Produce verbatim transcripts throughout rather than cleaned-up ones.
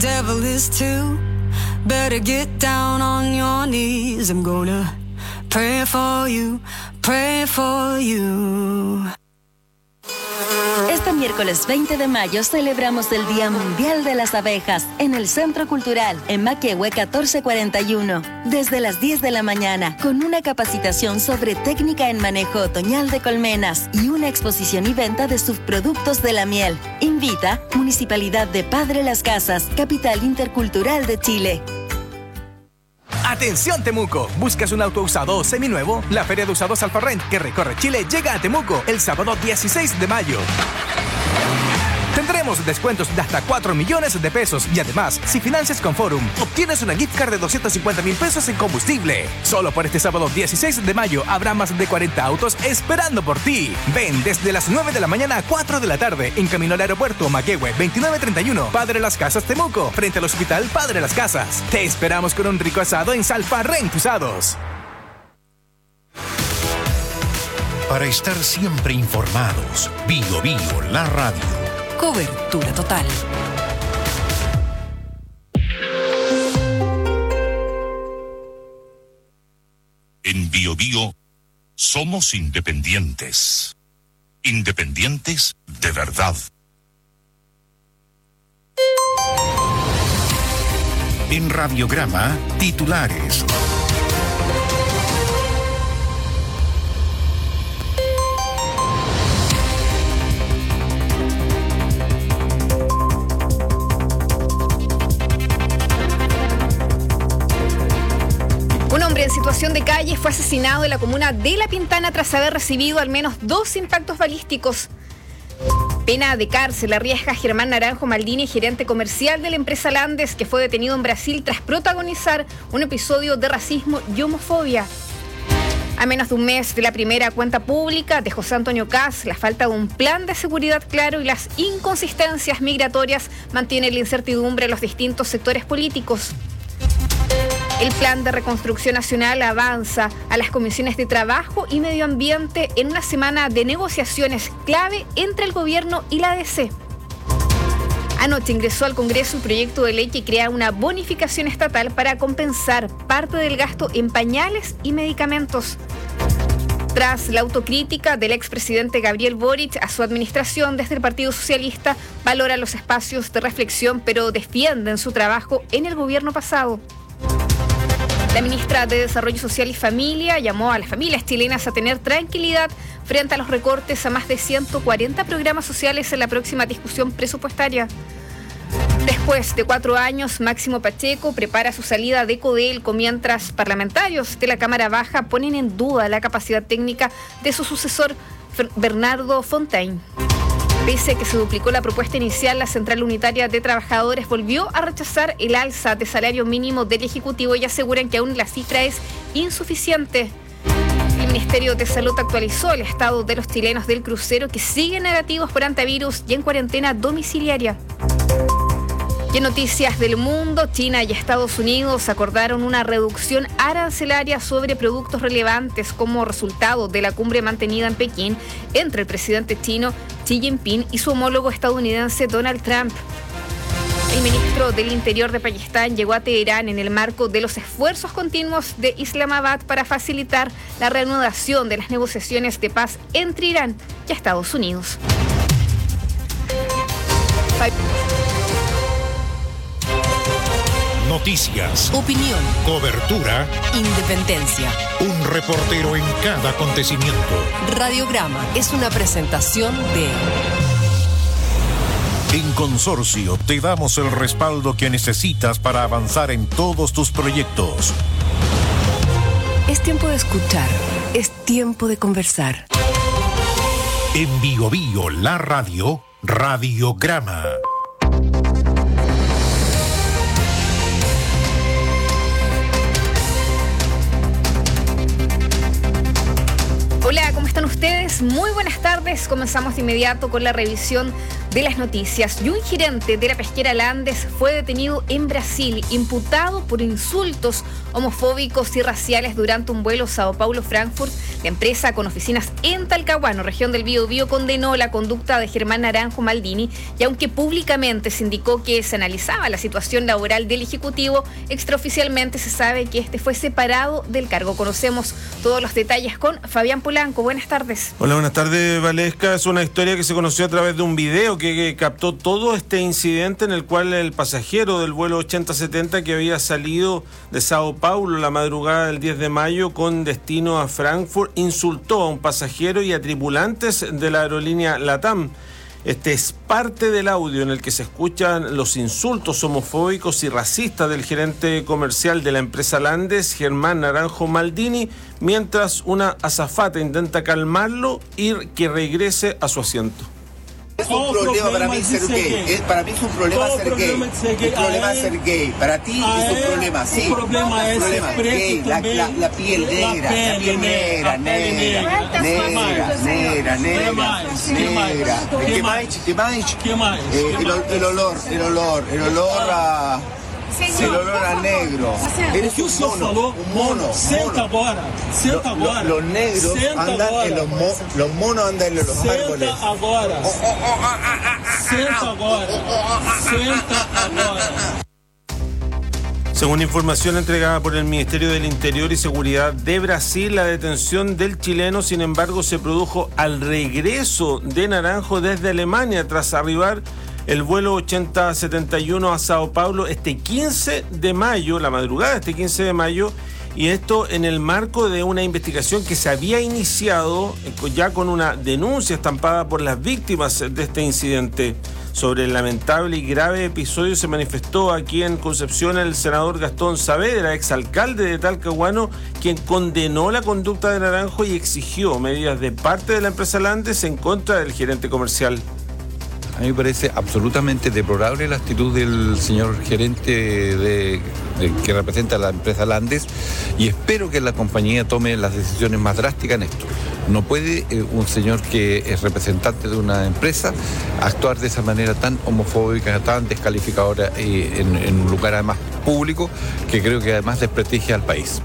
devil is too. Better get down on your knees. I'm gonna pray for you, pray for you. Este miércoles veinte de mayo celebramos el Día Mundial de las Abejas en el Centro Cultural, en Maquehue catorce cuarenta y uno, desde las diez de la mañana, con una capacitación sobre técnica en manejo otoñal de colmenas y una exposición y venta de subproductos de la miel. Invita Municipalidad de Padre Las Casas, capital intercultural de Chile. ¡Atención Temuco! ¿Buscas un auto usado o seminuevo? La Feria de Usados Alfarrent, que recorre Chile, llega a Temuco el sábado dieciséis de mayo. Tendremos descuentos de hasta cuatro millones de pesos y además, si financias con Forum, obtienes una gift card de doscientos cincuenta mil pesos en combustible. Solo por este sábado dieciséis de mayo habrá más de cuarenta autos esperando por ti. Ven desde las nueve de la mañana a cuatro de la tarde en camino al aeropuerto Maquehue veintinueve treinta y uno, Padre Las Casas Temuco, frente al Hospital Padre Las Casas. Te esperamos con un rico asado en Salfarrent Usados. Para estar siempre informados, Bio Bio, la radio. Cobertura total. En Bio Bio somos independientes. Independientes de verdad. En Radiograma, titulares. Un hombre en situación de calle fue asesinado en la comuna de La Pintana tras haber recibido al menos dos impactos balísticos. Pena de cárcel arriesga a Germán Naranjo Maldini, gerente comercial de la empresa Landes, que fue detenido en Brasil tras protagonizar un episodio de racismo y homofobia. A menos de un mes de la primera cuenta pública de José Antonio Kast, la falta de un plan de seguridad claro y las inconsistencias migratorias mantienen la incertidumbre en los distintos sectores políticos. El plan de reconstrucción nacional avanza a las comisiones de Trabajo y Medio Ambiente en una semana de negociaciones clave entre el gobierno y la A D C. Anoche ingresó al Congreso el proyecto de ley que crea una bonificación estatal para compensar parte del gasto en pañales y medicamentos. Tras la autocrítica del expresidente Gabriel Boric a su administración, desde el Partido Socialista valora los espacios de reflexión, pero defienden su trabajo en el gobierno pasado. La ministra de Desarrollo Social y Familia llamó a las familias chilenas a tener tranquilidad frente a los recortes a más de ciento cuarenta programas sociales en la próxima discusión presupuestaria. Después de cuatro años, Máximo Pacheco prepara su salida de Codelco, mientras parlamentarios de la Cámara Baja ponen en duda la capacidad técnica de su sucesor, Bernardo Fontaine. Pese a que se duplicó la propuesta inicial, la Central Unitaria de Trabajadores volvió a rechazar el alza de salario mínimo del Ejecutivo y aseguran que aún la cifra es insuficiente. El Ministerio de Salud actualizó el estado de los chilenos del crucero que siguen negativos por antivirus y en cuarentena domiciliaria. Y en noticias del mundo, China y Estados Unidos acordaron una reducción arancelaria sobre productos relevantes como resultado de la cumbre mantenida en Pekín entre el presidente chino Xi Jinping y su homólogo estadounidense Donald Trump. El ministro del Interior de Pakistán llegó a Teherán en el marco de los esfuerzos continuos de Islamabad para facilitar la reanudación de las negociaciones de paz entre Irán y Estados Unidos. Noticias, opinión, cobertura, independencia. Un reportero en cada acontecimiento. Radiograma es una presentación de... En Consorcio te damos el respaldo que necesitas para avanzar en todos tus proyectos. Es tiempo de escuchar, es tiempo de conversar. En Bio Bio, la radio, Radiograma. Hola, ¿cómo están ustedes? Muy buenas tardes. Comenzamos de inmediato con la revisión de las noticias. Y un gerente de la pesquera Landes fue detenido en Brasil, imputado por insultos homofóbicos y raciales durante un vuelo Sao Paulo-Frankfurt. La empresa, con oficinas en Talcahuano, región del Biobío, condenó la conducta de Germán Naranjo Maldini, y aunque públicamente se indicó que se analizaba la situación laboral del ejecutivo, extraoficialmente se sabe que este fue separado del cargo. Conocemos todos los detalles con Fabián Polanco. Buenas tardes. Hola, buenas tardes, Valesca. Es una historia que se conoció a través de un video que, que captó todo este incidente en el cual el pasajero del vuelo ochenta setenta que había salido de Sao Paulo la madrugada del diez de mayo con destino a Frankfurt insultó a un pasajero y a tripulantes de la aerolínea LATAM. Este es parte del audio en el que se escuchan los insultos homofóbicos y racistas del gerente comercial de la empresa Landes, Germán Naranjo Maldini, mientras una azafata intenta calmarlo y que regrese a su asiento. Es un problema para mí ser gay. Es, para mí es un problema ser gay. Un problema ser gay. Para ti es un problema, sí. Un problema es gay. La, la, la piel negra, la piel negra, negra, negra, negra, negra, negra. ¿Qué más? ¿Qué más? El olor, el olor, el olor a... El olor a negro. Eres un mono, un mono. Senta agora, senta agora. Los negros andan en los monos, los monos andan en los árboles. Senta agora. Senta agora. Senta agora. Según información entregada por el Ministerio del Interior y Seguridad de Brasil, la detención del chileno, sin embargo, se produjo al regreso de Naranjo desde Alemania tras arribar el vuelo ochenta setenta y uno a Sao Paulo este quince de mayo, la madrugada de este quince de mayo, y esto en el marco de una investigación que se había iniciado ya con una denuncia estampada por las víctimas de este incidente. Sobre el lamentable y grave episodio se manifestó aquí en Concepción el senador Gastón Saavedra, exalcalde de Talcahuano, quien condenó la conducta de Naranjo y exigió medidas de parte de la empresa Landes en contra del gerente comercial. A mí me parece absolutamente deplorable la actitud del señor gerente de, de, que representa a la empresa Landes, y espero que la compañía tome las decisiones más drásticas en esto. No puede eh, un señor que es representante de una empresa actuar de esa manera tan homofóbica, tan descalificadora eh, en, en un lugar además público, que creo que además desprestigia al país.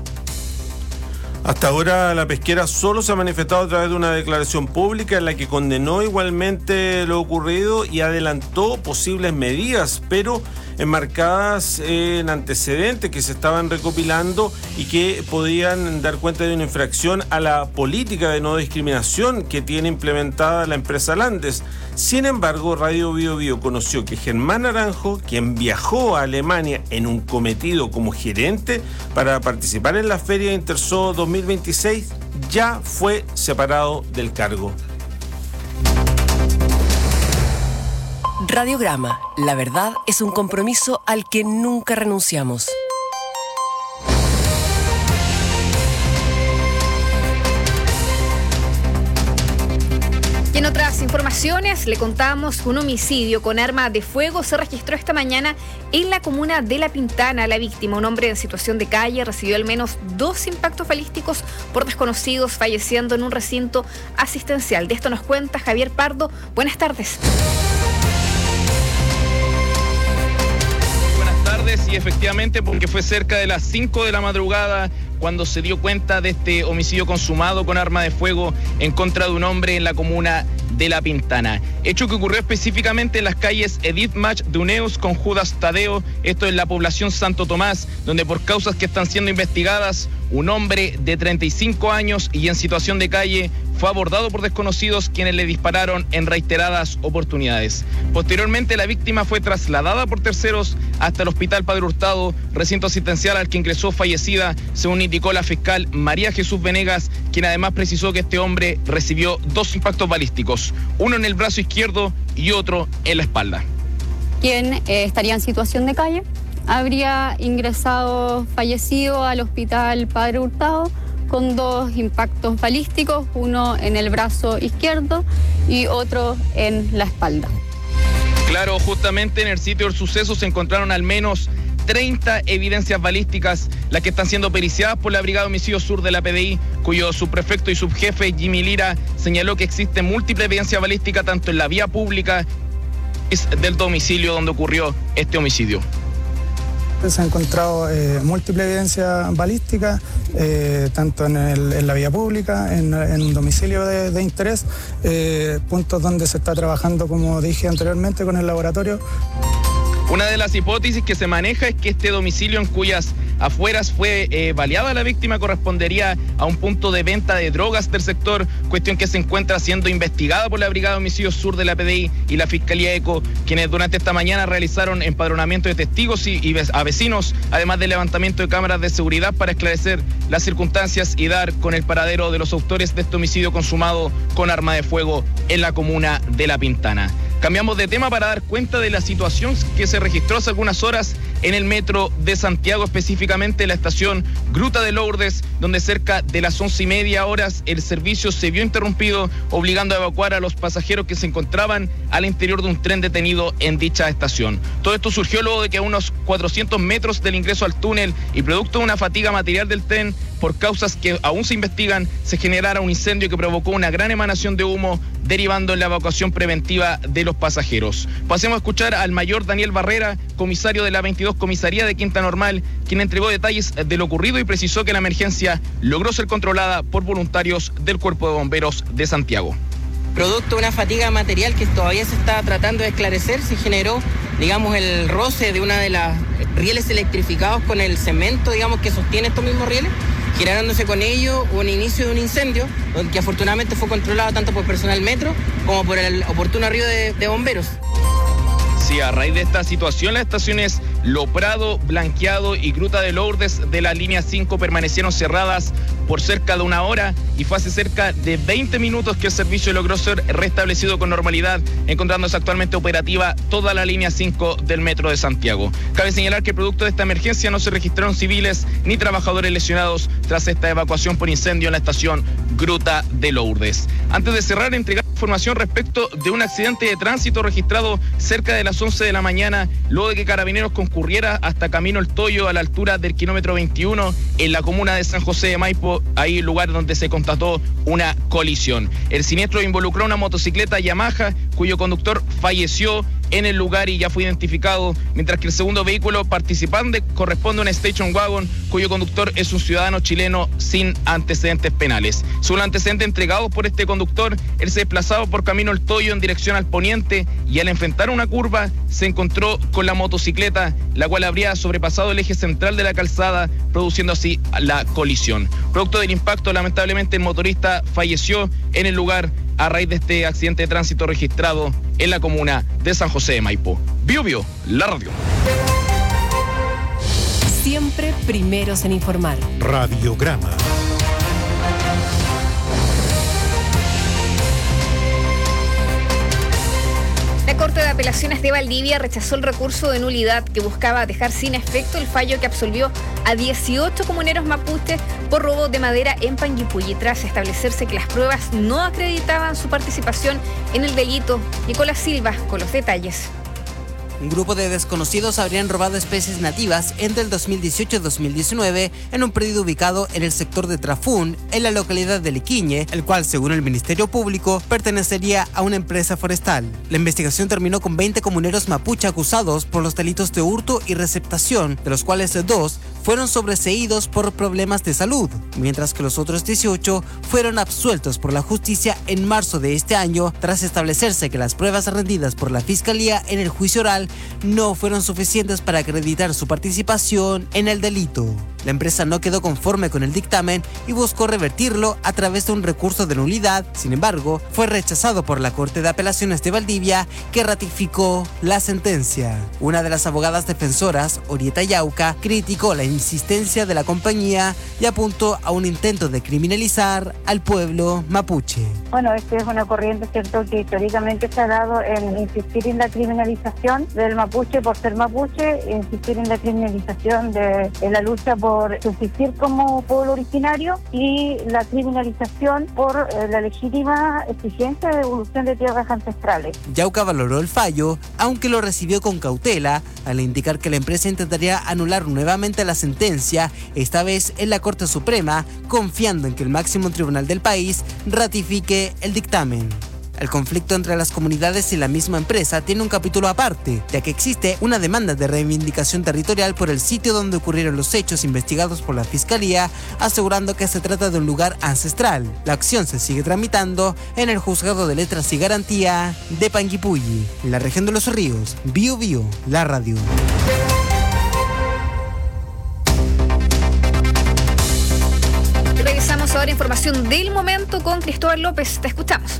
Hasta ahora la pesquera solo se ha manifestado a través de una declaración pública en la que condenó igualmente lo ocurrido y adelantó posibles medidas, pero enmarcadas en antecedentes que se estaban recopilando y que podían dar cuenta de una infracción a la política de no discriminación que tiene implementada la empresa Landes. Sin embargo, Radio Biobío conoció que Germán Naranjo, quien viajó a Alemania en un cometido como gerente para participar en la Feria Interso dos mil veintiséis, ya fue separado del cargo. Radiograma, la verdad es un compromiso al que nunca renunciamos. Y en otras informaciones le contamos que un homicidio con arma de fuego se registró esta mañana en la comuna de La Pintana. La víctima, un hombre en situación de calle, recibió al menos dos impactos balísticos por desconocidos, falleciendo en un recinto asistencial. De esto nos cuenta Javier Pardo. Buenas tardes. Y efectivamente, porque fue cerca de las cinco de la madrugada cuando se dio cuenta de este homicidio consumado con arma de fuego en contra de un hombre en la comuna de La Pintana. Hecho que ocurrió específicamente en las calles Edith Mach de Uneus con Judas Tadeo, esto en la población Santo Tomás, donde por causas que están siendo investigadas, un hombre de treinta y cinco años y en situación de calle fue abordado por desconocidos quienes le dispararon en reiteradas oportunidades. Posteriormente, la víctima fue trasladada por terceros hasta el Hospital Padre Hurtado, recinto asistencial al que ingresó fallecida, según indicó la fiscal María Jesús Venegas, quien además precisó que este hombre recibió dos impactos balísticos, uno en el brazo izquierdo y otro en la espalda. Quien eh, estaría en situación de calle habría ingresado fallecido al Hospital Padre Hurtado con dos impactos balísticos, uno en el brazo izquierdo y otro en la espalda. Claro, justamente en el sitio del suceso se encontraron al menos treinta evidencias balísticas, las que están siendo periciadas por la Brigada de Homicidio Sur de la P D I, cuyo subprefecto y subjefe Jimmy Lira señaló que existe múltiple evidencia balística tanto en la vía pública del domicilio donde ocurrió este homicidio. Se ha encontrado eh, múltiple evidencia balística, eh, tanto en, el, en la vía pública, en, en un domicilio de, de interés, eh, puntos donde se está trabajando, como dije anteriormente, con el laboratorio. Una de las hipótesis que se maneja es que este domicilio en cuyas afueras fue eh, baleada la víctima correspondería a un punto de venta de drogas del sector, cuestión que se encuentra siendo investigada por la Brigada de Homicidios Sur de la P D I y la Fiscalía ECO, quienes durante esta mañana realizaron empadronamiento de testigos y, y a vecinos, además de levantamiento de cámaras de seguridad para esclarecer las circunstancias y dar con el paradero de los autores de este homicidio consumado con arma de fuego en la comuna de La Pintana. Cambiamos de tema para dar cuenta de la situación que se registró hace algunas horas en el metro de Santiago, específicamente en la estación Gruta de Lourdes, donde cerca de las once y media horas el servicio se vio interrumpido, obligando a evacuar a los pasajeros que se encontraban al interior de un tren detenido en dicha estación. Todo esto surgió luego de que a unos cuatrocientos metros del ingreso al túnel y producto de una fatiga material del tren, por causas que aún se investigan, se generara un incendio que provocó una gran emanación de humo, derivando en la evacuación preventiva de los pasajeros. Pasemos a escuchar al mayor Daniel Barrera, comisario de la veintidós Comisaría de Quinta Normal, quien entregó detalles de lo ocurrido y precisó que la emergencia logró ser controlada por voluntarios del Cuerpo de Bomberos de Santiago. Producto de una fatiga material que todavía se está tratando de esclarecer, se generó, digamos, el roce de una de las rieles electrificados con el cemento, digamos, que sostiene estos mismos rieles, generándose con ello un inicio de un incendio, que afortunadamente fue controlado tanto por personal metro como por el oportuno arribo de, de bomberos. Sí, a raíz de esta situación, las estaciones Lo Prado, Blanqueado y Gruta de Lourdes de la línea cinco permanecieron cerradas por cerca de una hora y fue hace cerca de veinte minutos que el servicio logró ser restablecido con normalidad, encontrándose actualmente operativa toda la línea cinco del Metro de Santiago. Cabe señalar que producto de esta emergencia no se registraron civiles ni trabajadores lesionados tras esta evacuación por incendio en la estación Gruta de Lourdes. Antes de cerrar, entregar información respecto de un accidente de tránsito registrado cerca de las once de la mañana, luego de que Carabineros concurriera hasta Camino El Toyo a la altura del kilómetro veintiuno en la comuna de San José de Maipo, ahí el lugar donde se constató una colisión. El siniestro involucró una motocicleta Yamaha cuyo conductor falleció en el lugar y ya fue identificado, mientras que el segundo vehículo participante corresponde a un station wagon cuyo conductor es un ciudadano chileno sin antecedentes penales. Según los antecedentes entregados por este conductor, él se desplazaba por Camino El Toyo en dirección al poniente y al enfrentar una curva se encontró con la motocicleta, la cual habría sobrepasado el eje central de la calzada, produciendo así la colisión. Producto del impacto, lamentablemente el motorista falleció en el lugar a raíz de este accidente de tránsito registrado en la comuna de San José de Maipo. Bio Bio, la radio. Siempre primeros en informar. Radiograma. La Corte de Apelaciones de Valdivia rechazó el recurso de nulidad que buscaba dejar sin efecto el fallo que absolvió a dieciocho comuneros mapuches por robo de madera en Panguipulli, tras establecerse que las pruebas no acreditaban su participación en el delito. Nicolás Silva con los detalles. Un grupo de desconocidos habrían robado especies nativas entre el dos mil dieciocho y dos mil diecinueve en un predio ubicado en el sector de Trafún, en la localidad de Liquiñe, el cual, según el Ministerio Público, pertenecería a una empresa forestal. La investigación terminó con veinte comuneros mapuche acusados por los delitos de hurto y receptación, de los cuales dos fueron sobreseídos por problemas de salud, mientras que los otros dieciocho fueron absueltos por la justicia en marzo de este año, tras establecerse que las pruebas rendidas por la Fiscalía en el juicio oral no fueron suficientes para acreditar su participación en el delito. La empresa no quedó conforme con el dictamen y buscó revertirlo a través de un recurso de nulidad. Sin embargo, fue rechazado por la Corte de Apelaciones de Valdivia, que ratificó la sentencia. Una de las abogadas defensoras, Orieta Yauca, criticó la insistencia de la compañía y apuntó a un intento de criminalizar al pueblo mapuche. Bueno, esta es una corriente, cierto, que históricamente se ha dado en insistir en la criminalización del mapuche por ser mapuche, insistir en la criminalización de en la lucha por subsistir como pueblo originario y la criminalización por eh, la legítima exigencia de devolución de tierras ancestrales. Yauca valoró el fallo, aunque lo recibió con cautela, al indicar que la empresa intentaría anular nuevamente la sentencia, esta vez en la Corte Suprema, confiando en que el máximo tribunal del país ratifique el dictamen. El conflicto entre las comunidades y la misma empresa tiene un capítulo aparte, ya que existe una demanda de reivindicación territorial por el sitio donde ocurrieron los hechos investigados por la Fiscalía, asegurando que se trata de un lugar ancestral. La acción se sigue tramitando en el Juzgado de Letras y Garantía de Panguipulli, en la región de Los Ríos. Bio Bio, la radio. Revisamos ahora información del momento con Cristóbal López. Te escuchamos.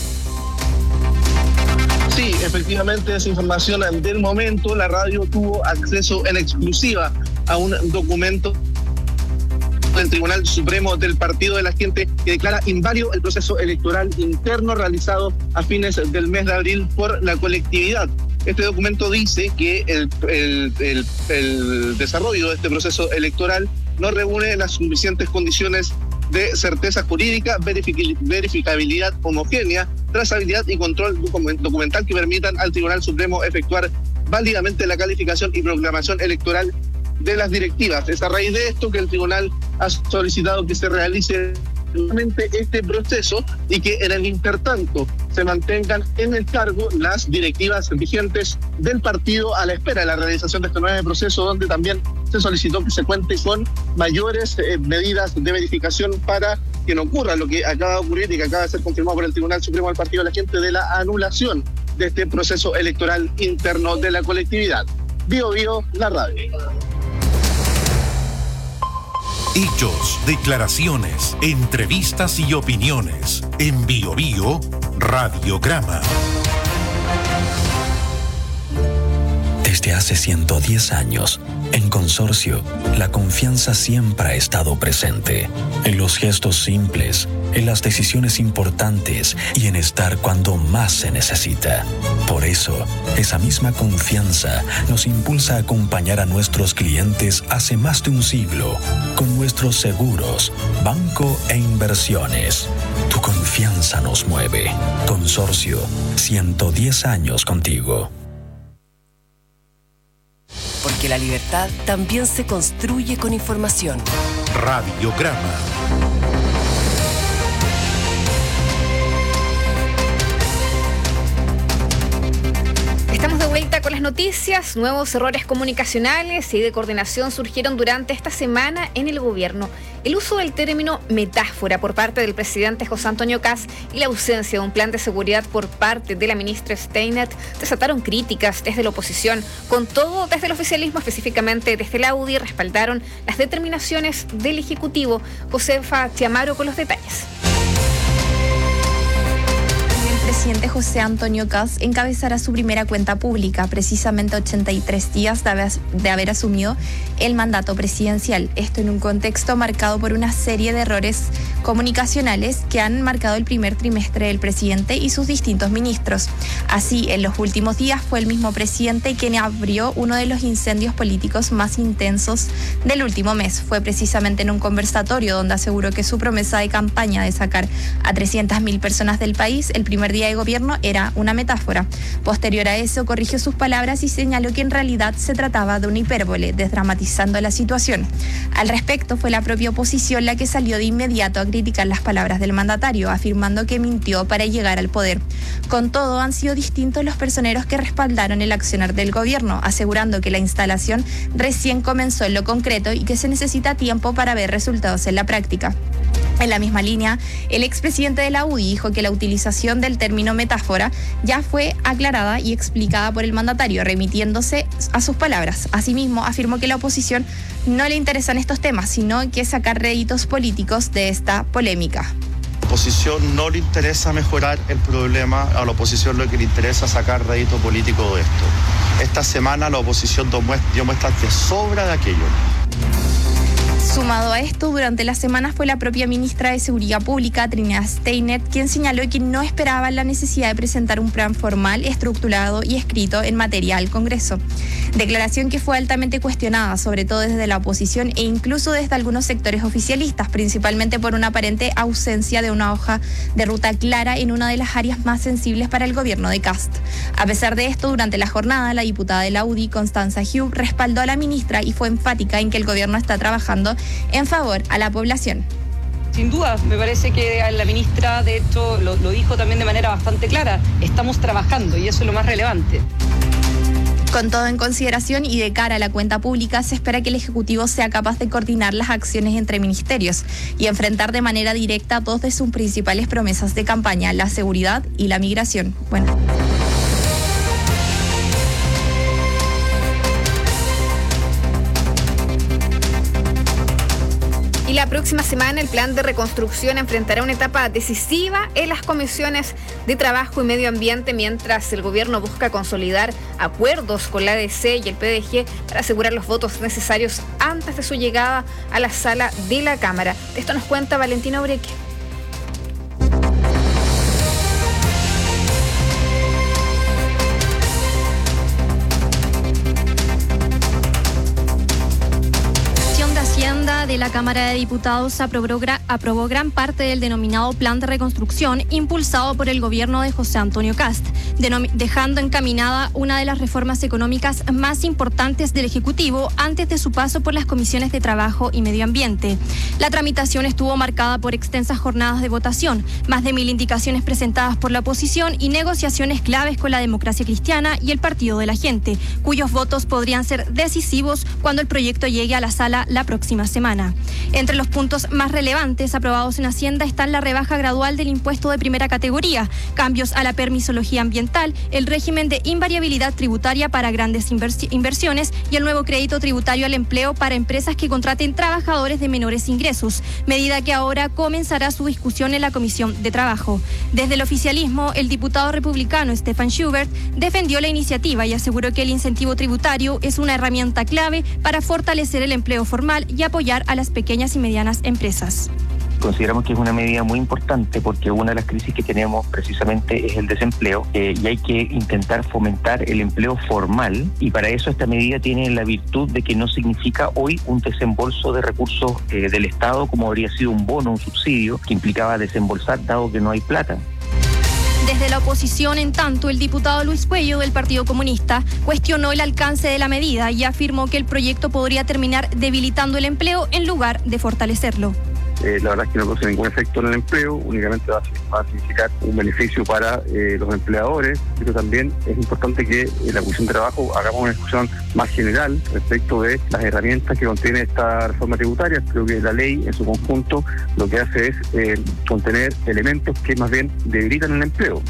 Sí, efectivamente es información del momento. La radio tuvo acceso en exclusiva a un documento del Tribunal Supremo del Partido de la Gente que declara inválido el proceso electoral interno realizado a fines del mes de abril por la colectividad. Este documento dice que el, el, el, el desarrollo de este proceso electoral no reúne las suficientes condiciones de certeza jurídica, verificabilidad homogénea, trazabilidad y control documental que permitan al Tribunal Supremo efectuar válidamente la calificación y proclamación electoral de las directivas. Es a raíz de esto que el tribunal ha solicitado que se realice este proceso y que en el intertanto se mantengan en el cargo las directivas vigentes del partido a la espera de la realización de este nuevo proceso, donde también se solicitó que se cuente con mayores eh, medidas de verificación para que no ocurra lo que acaba de ocurrir y que acaba de ser confirmado por el Tribunal Supremo del Partido de la Gente de la anulación de este proceso electoral interno de la colectividad. Bio Bio, la radio. Hechos, declaraciones, entrevistas y opiniones. En Bio Bio, Radiograma. Desde hace ciento diez años, en Consorcio, la confianza siempre ha estado presente. En los gestos simples, en las decisiones importantes y en estar cuando más se necesita. Por eso, esa misma confianza nos impulsa a acompañar a nuestros clientes hace más de un siglo con nuestros seguros, banco e inversiones. Tu confianza nos mueve. Consorcio, ciento diez años contigo. Porque la libertad también se construye con información. Radiograma. Estamos de vuelta con las noticias. Nuevos errores comunicacionales y de coordinación surgieron durante esta semana en el gobierno. El uso del término metáfora por parte del presidente José Antonio Kast y la ausencia de un plan de seguridad por parte de la ministra Steinert desataron críticas desde la oposición. Con todo, desde el oficialismo, específicamente desde la U D I, respaldaron las determinaciones del Ejecutivo. Josefa Chiamaro con los detalles. El presidente José Antonio Kast encabezará su primera cuenta pública, precisamente ochenta y tres días de haber, de haber asumido el mandato presidencial. Esto en un contexto marcado por una serie de errores comunicacionales que han marcado el primer trimestre del presidente y sus distintos ministros. Así, en los últimos días fue el mismo presidente quien abrió uno de los incendios políticos más intensos del último mes. Fue precisamente en un conversatorio donde aseguró que su promesa de campaña de sacar a trescientas mil personas del país el primer día de gobierno era una metáfora. Posterior a eso, corrigió sus palabras y señaló que en realidad se trataba de una hipérbole, desdramatizando la situación. Al respecto, fue la propia oposición la que salió de inmediato a criticar las palabras del mandatario, afirmando que mintió para llegar al poder. Con todo, han sido distintos los personeros que respaldaron el accionar del gobierno, asegurando que la instalación recién comenzó en lo concreto y que se necesita tiempo para ver resultados en la práctica. En la misma línea, el expresidente de la U D I dijo que la utilización del término metáfora ya fue aclarada y explicada por el mandatario, remitiéndose a sus palabras. Asimismo, afirmó que la oposición no le interesan estos temas, sino que sacar réditos políticos de esta polémica. A la oposición no le interesa mejorar el problema, a la oposición lo que le interesa es sacar rédito político de esto. Esta semana la oposición dio muestras de sobra de aquello. Sumado a esto, durante la semana fue la propia ministra de Seguridad Pública, Trinidad Steinert, quien señaló que no esperaba la necesidad de presentar un plan formal, estructurado y escrito en materia al Congreso. Declaración que fue altamente cuestionada, sobre todo desde la oposición e incluso desde algunos sectores oficialistas, principalmente por una aparente ausencia de una hoja de ruta clara en una de las áreas más sensibles para el gobierno de Kast. A pesar de esto, durante la jornada, la diputada de la U D I, Constanza Hugh, respaldó a la ministra y fue enfática en que el gobierno está trabajando en favor a la población. sin duda, me parece que la ministra de hecho lo, lo dijo también de manera bastante clara, estamos trabajando y eso es lo más relevante. Con todo en consideración y de cara a la cuenta pública, se espera que el Ejecutivo sea capaz de coordinar las acciones entre ministerios y enfrentar de manera directa dos de sus principales promesas de campaña, la seguridad y la migración. Bueno. Y la próxima semana el plan de reconstrucción enfrentará una etapa decisiva en las comisiones de Trabajo y Medio Ambiente, mientras el gobierno busca consolidar acuerdos con la A D C y el P D G para asegurar los votos necesarios antes de su llegada a la sala de la Cámara. Esto nos cuenta Valentina Obreque. De la Cámara de Diputados aprobó, aprobó gran parte del denominado Plan de Reconstrucción impulsado por el gobierno de José Antonio Kast, dejando encaminada una de las reformas económicas más importantes del Ejecutivo antes de su paso por las comisiones de Trabajo y Medio Ambiente. La tramitación estuvo marcada por extensas jornadas de votación, más de mil indicaciones presentadas por la oposición y negociaciones claves con la Democracia Cristiana y el Partido de la Gente, cuyos votos podrían ser decisivos cuando el proyecto llegue a la sala la próxima semana. Entre los puntos más relevantes aprobados en Hacienda están la rebaja gradual del impuesto de primera categoría, cambios a la permisología ambiental, el régimen de invariabilidad tributaria para grandes inversi- inversiones y el nuevo crédito tributario al empleo para empresas que contraten trabajadores de menores ingresos, medida que ahora comenzará su discusión en la Comisión de Trabajo. Desde el oficialismo, el diputado republicano Stefan Schubert defendió la iniciativa y aseguró que el incentivo tributario es una herramienta clave para fortalecer el empleo formal y apoyar a las pequeñas y medianas empresas. Consideramos que es una medida muy importante porque una de las crisis que tenemos precisamente es el desempleo eh, y hay que intentar fomentar el empleo formal, y para eso esta medida tiene la virtud de que no significa hoy un desembolso de recursos eh, del Estado como habría sido un bono, un subsidio que implicaba desembolsar dado que no hay plata. Desde la oposición, en tanto, el diputado Luis Cuello del Partido Comunista cuestionó el alcance de la medida y afirmó que el proyecto podría terminar debilitando el empleo en lugar de fortalecerlo. Eh, la verdad es que no produce ningún efecto en el empleo, únicamente va a, va a significar un beneficio para eh, los empleadores, pero también es importante que en la Comisión de Trabajo hagamos una discusión más general respecto de las herramientas que contiene esta reforma tributaria. Creo que la ley en su conjunto lo que hace es eh, contener elementos que más bien debilitan el empleo.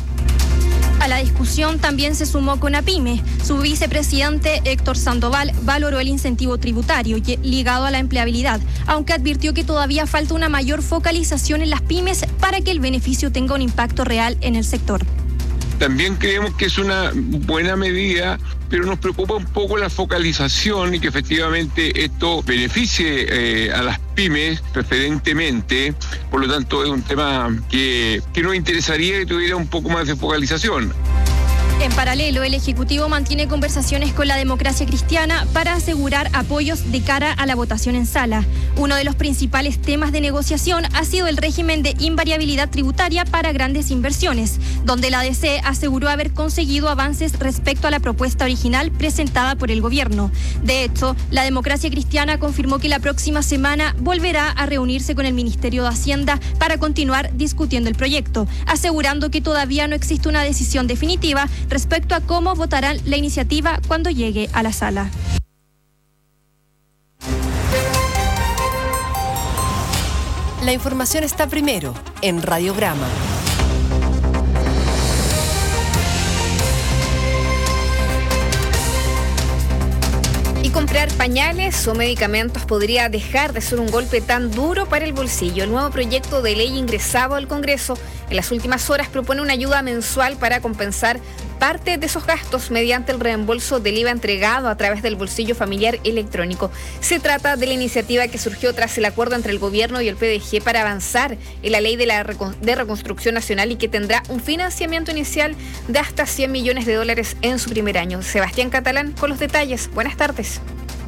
A la discusión también se sumó CONAPYME. Su vicepresidente Héctor Sandoval valoró el incentivo tributario ligado a la empleabilidad, aunque advirtió que todavía falta una mayor focalización en las pymes para que el beneficio tenga un impacto real en el sector. También creemos que es una buena medida, pero nos preocupa un poco la focalización y que efectivamente esto beneficie eh, a las pymes preferentemente. Por lo tanto, es un tema que, que nos interesaría que tuviera un poco más de focalización. En paralelo, el Ejecutivo mantiene conversaciones con la Democracia Cristiana para asegurar apoyos de cara a la votación en sala. Uno de los principales temas de negociación ha sido el régimen de invariabilidad tributaria para grandes inversiones, donde la A D C aseguró haber conseguido avances respecto a la propuesta original presentada por el gobierno. De hecho, la Democracia Cristiana confirmó que la próxima semana volverá a reunirse con el Ministerio de Hacienda para continuar discutiendo el proyecto, asegurando que todavía no existe una decisión definitiva respecto a cómo votarán la iniciativa cuando llegue a la sala. La información está primero en Radiograma. Y comprar pañales o medicamentos podría dejar de ser un golpe tan duro para el bolsillo. El nuevo proyecto de ley ingresado al Congreso en las últimas horas propone una ayuda mensual para compensar parte de esos gastos mediante el reembolso del I V A entregado a través del bolsillo familiar electrónico. Se trata de la iniciativa que surgió tras el acuerdo entre el gobierno y el P D G para avanzar en la ley de, la recon- de reconstrucción nacional y que tendrá un financiamiento inicial de hasta cien millones de dólares en su primer año. Sebastián Catalán con los detalles. Buenas tardes.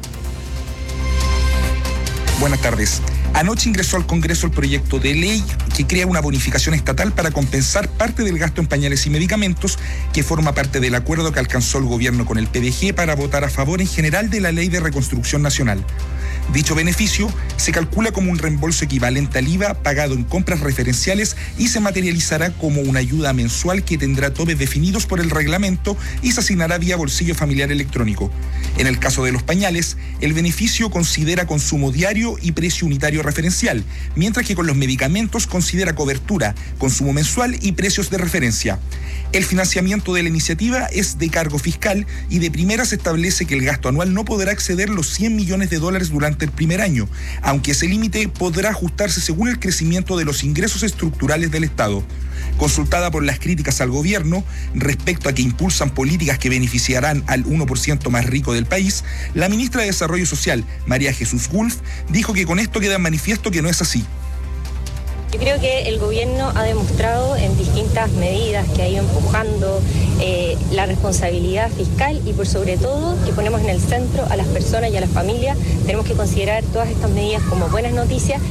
Buenas tardes. Anoche ingresó al Congreso el proyecto de ley que crea una bonificación estatal para compensar parte del gasto en pañales y medicamentos, que forma parte del acuerdo que alcanzó el gobierno con el P D G para votar a favor en general de la ley de reconstrucción nacional. Dicho beneficio se calcula como un reembolso equivalente al I V A pagado en compras referenciales y se materializará como una ayuda mensual que tendrá topes definidos por el reglamento y se asignará vía bolsillo familiar electrónico. En el caso de los pañales, el beneficio considera consumo diario y precio unitario referencial, mientras que con los medicamentos considera cobertura, consumo mensual y precios de referencia. El financiamiento de la iniciativa es de cargo fiscal y de primera se establece que el gasto anual no podrá exceder los cien millones de dólares durante el primer año, aunque ese límite podrá ajustarse según el crecimiento de los ingresos estructurales del Estado. Consultada por las críticas al gobierno respecto a que impulsan políticas que beneficiarán al uno por ciento más rico del país, la ministra de Desarrollo Social, María Jesús Wolf, dijo que con esto queda en manifiesto que no es así. Yo creo que el gobierno ha demostrado en distintas medidas que ha ido empujando eh, la responsabilidad fiscal y por sobre todo que ponemos en el centro a las personas y a las familias. Tenemos que considerar todas estas medidas como buenas noticias.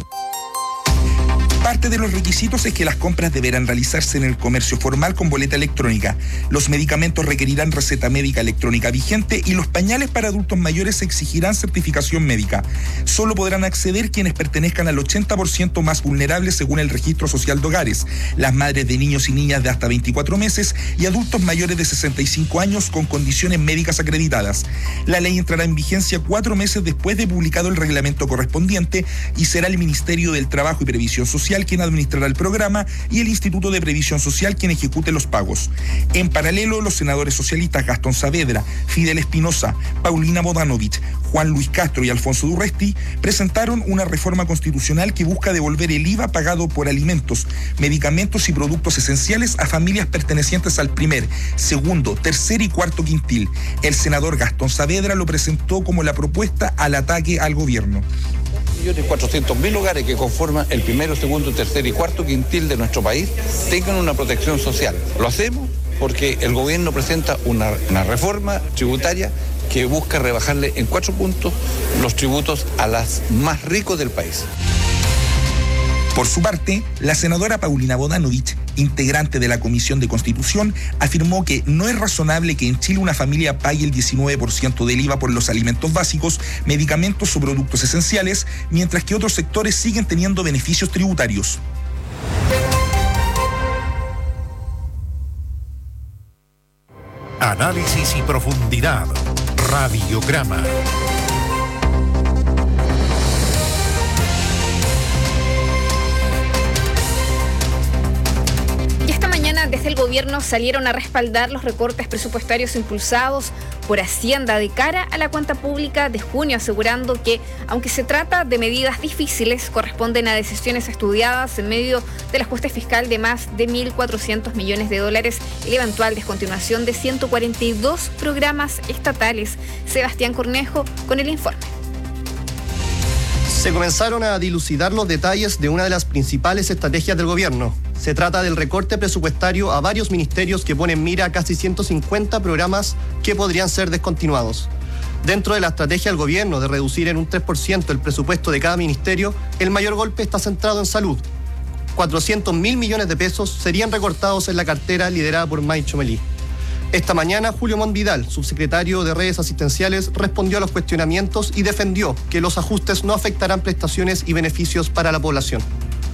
Parte de los requisitos es que las compras deberán realizarse en el comercio formal con boleta electrónica. Los medicamentos requerirán receta médica electrónica vigente y los pañales para adultos mayores exigirán certificación médica. Solo podrán acceder quienes pertenezcan al ochenta por ciento más vulnerables según el Registro Social de Hogares, las madres de niños y niñas de hasta veinticuatro meses y adultos mayores de sesenta y cinco años con condiciones médicas acreditadas. La ley entrará en vigencia cuatro meses después de publicado el reglamento correspondiente y será el Ministerio del Trabajo y Previsión Social quien administrará el programa y el Instituto de Previsión Social quien ejecute los pagos. En paralelo, los senadores socialistas Gastón Saavedra, Fidel Espinosa, Paulina Bodanovich, Juan Luis Castro y Alfonso Durresti presentaron una reforma constitucional que busca devolver el I V A pagado por alimentos, medicamentos y productos esenciales a familias pertenecientes al primer, segundo, tercer y cuarto quintil. El senador Gastón Saavedra lo presentó como la propuesta al ataque al gobierno. millones cuatrocientos mil hogares que conforman el primero, segundo, tercer y cuarto quintil de nuestro país tengan una protección social. Lo hacemos porque el gobierno presenta una, una reforma tributaria que busca rebajarle en cuatro puntos los tributos a las más ricos del país. Por su parte, la senadora Paulina Bodanovich, integrante de la Comisión de Constitución, afirmó que no es razonable que en Chile una familia pague el diecinueve por ciento del I V A por los alimentos básicos, medicamentos o productos esenciales, mientras que otros sectores siguen teniendo beneficios tributarios. Análisis y profundidad. Radiograma. Desde el gobierno salieron a respaldar los recortes presupuestarios impulsados por Hacienda de cara a la cuenta pública de junio, asegurando que, aunque se trata de medidas difíciles, corresponden a decisiones estudiadas en medio del ajuste fiscal de más de mil cuatrocientos millones de dólares y la eventual descontinuación de ciento cuarenta y dos programas estatales. Sebastián Cornejo con el informe. Se comenzaron a dilucidar los detalles de una de las principales estrategias del gobierno. Se trata del recorte presupuestario a varios ministerios que ponen mira a casi ciento cincuenta programas que podrían ser descontinuados. Dentro de la estrategia del gobierno de reducir en un tres por ciento el presupuesto de cada ministerio, el mayor golpe está centrado en salud. cuatrocientos mil millones de pesos serían recortados en la cartera liderada por May Chomelí. Esta mañana, Julio Monvidal, subsecretario de Redes Asistenciales, respondió a los cuestionamientos y defendió que los ajustes no afectarán prestaciones y beneficios para la población.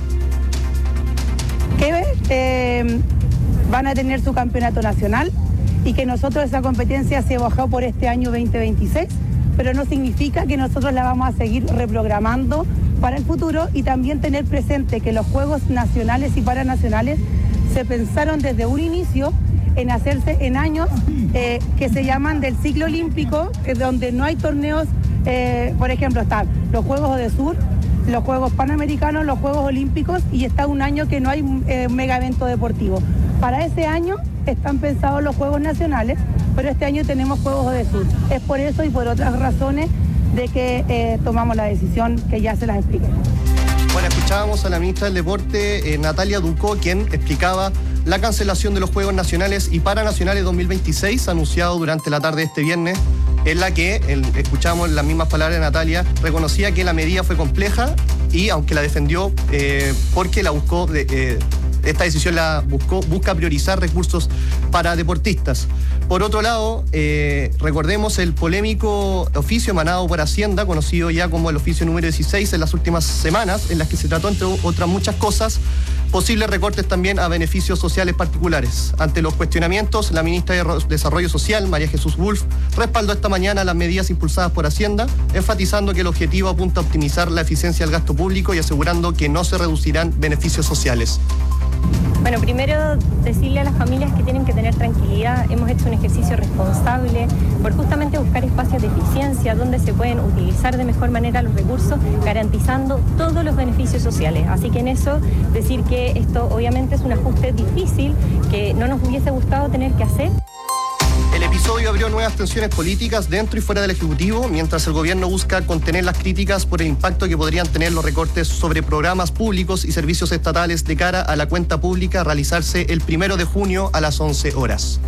Que eh, van a tener su campeonato nacional y que nosotros esa competencia se bajó por este año veinte veintiséis, pero no significa que nosotros la vamos a seguir reprogramando para el futuro y también tener presente que los Juegos Nacionales y Paranacionales se pensaron desde un inicio en hacerse en años eh, que se llaman del ciclo olímpico, eh, donde no hay torneos, eh, por ejemplo, están los Juegos Odesur, los Juegos Panamericanos, los Juegos Olímpicos y está un año que no hay eh, mega evento deportivo. Para ese año están pensados los Juegos Nacionales, pero este año tenemos Juegos Odesur. Es por eso y por otras razones de que eh, tomamos la decisión que ya se las expliqué. Bueno, escuchábamos a la ministra del Deporte, eh, Natalia Ducó, quien explicaba la cancelación de los Juegos Nacionales y Paranacionales dos mil veintiséis, anunciado durante la tarde de este viernes, en la que, el, escuchamos las mismas palabras de Natalia, reconocía que la medida fue compleja y aunque la defendió eh, porque la buscó de, eh, esta decisión la buscó, busca priorizar recursos para deportistas. Por otro lado, eh, recordemos el polémico oficio emanado por Hacienda, conocido ya como el oficio número dieciséis, en las últimas semanas, en las que se trató, entre otras muchas cosas, posibles recortes también a beneficios sociales particulares. Ante los cuestionamientos, la ministra de Desarrollo Social, María Jesús Wolf, respaldó esta mañana las medidas impulsadas por Hacienda, enfatizando que el objetivo apunta a optimizar la eficiencia del gasto público y asegurando que no se reducirán beneficios sociales. Bueno, primero decirle a las familias que tienen que tener tranquilidad. Hemos hecho un ejercicio responsable por justamente buscar espacios de eficiencia donde se pueden utilizar de mejor manera los recursos, garantizando todos los beneficios sociales. Así que en eso, decir que esto obviamente es un ajuste difícil que no nos hubiese gustado tener que hacer. El episodio abrió nuevas tensiones políticas dentro y fuera del Ejecutivo, mientras el gobierno busca contener las críticas por el impacto que podrían tener los recortes sobre programas públicos y servicios estatales de cara a la cuenta pública a realizarse el primero de junio a las once horas.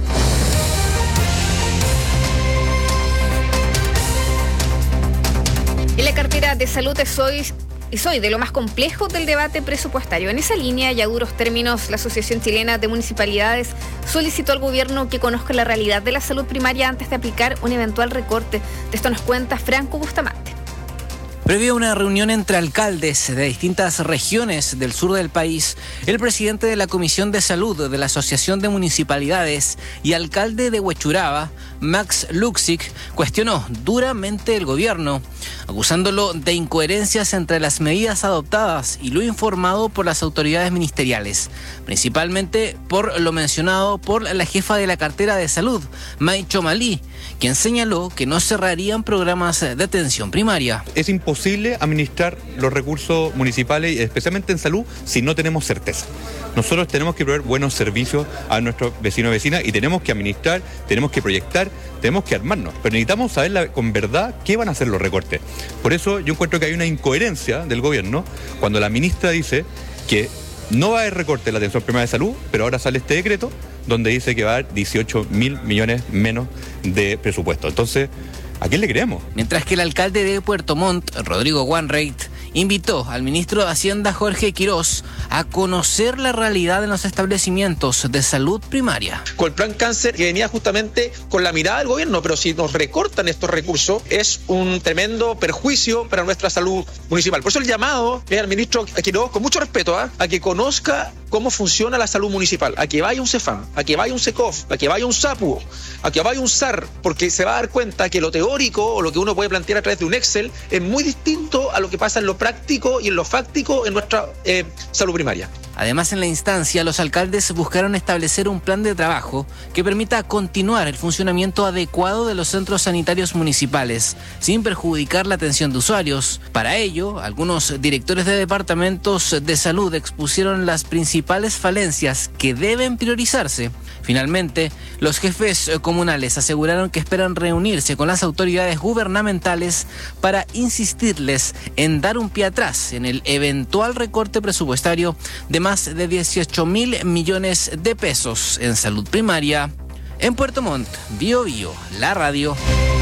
En la cartera de salud es hoy... Es hoy de lo más complejo del debate presupuestario. En esa línea y a duros términos, la Asociación Chilena de Municipalidades solicitó al gobierno que conozca la realidad de la salud primaria antes de aplicar un eventual recorte. De esto nos cuenta Franco Bustamante. Previo a una reunión entre alcaldes de distintas regiones del sur del país, el presidente de la Comisión de Salud de la Asociación de Municipalidades y alcalde de Huechuraba, Max Luxic, cuestionó duramente el gobierno, acusándolo de incoherencias entre las medidas adoptadas y lo informado por las autoridades ministeriales, principalmente por lo mencionado por la jefa de la cartera de salud, May Chomalí, quien señaló que no cerrarían programas de atención primaria. Es imposible administrar los recursos municipales, especialmente en salud, si no tenemos certeza. Nosotros tenemos que proveer buenos servicios a nuestros vecinos y vecinas y tenemos que administrar, tenemos que proyectar, tenemos que armarnos. Pero necesitamos saber la, con verdad qué van a hacer los recortes. Por eso yo encuentro que hay una incoherencia del gobierno cuando la ministra dice que no va a haber recorte en la atención primaria de salud, pero ahora sale este decreto donde dice que va a haber dieciocho mil millones menos de presupuesto. Entonces, ¿a quién le creemos? Mientras que el alcalde de Puerto Montt, Rodrigo Wanreit, invitó al ministro de Hacienda, Jorge Quirós, a conocer la realidad en los establecimientos de salud primaria. Con el plan cáncer que venía justamente con la mirada del gobierno, pero si nos recortan estos recursos es un tremendo perjuicio para nuestra salud municipal. Por eso el llamado es al ministro Quirós, con mucho respeto, ¿eh? a que conozca cómo funciona la salud municipal, a que vaya un CEFAM, a que vaya un SECOF, a que vaya un SAPU, a que vaya un S A R, porque se va a dar cuenta que lo teórico o lo que uno puede plantear a través de un Excel es muy distinto a lo que pasa en lo práctico y en lo fáctico en nuestra eh, salud primaria. Además, en la instancia, los alcaldes buscaron establecer un plan de trabajo que permita continuar el funcionamiento adecuado de los centros sanitarios municipales, sin perjudicar la atención de usuarios. Para ello, algunos directores de departamentos de salud expusieron las principales falencias que deben priorizarse. Finalmente, los jefes comunales aseguraron que esperan reunirse con las autoridades gubernamentales para insistirles en dar un pie atrás en el eventual recorte presupuestario de más de dieciocho mil millones de pesos en salud primaria. En Puerto Montt, Bio Bio, la radio.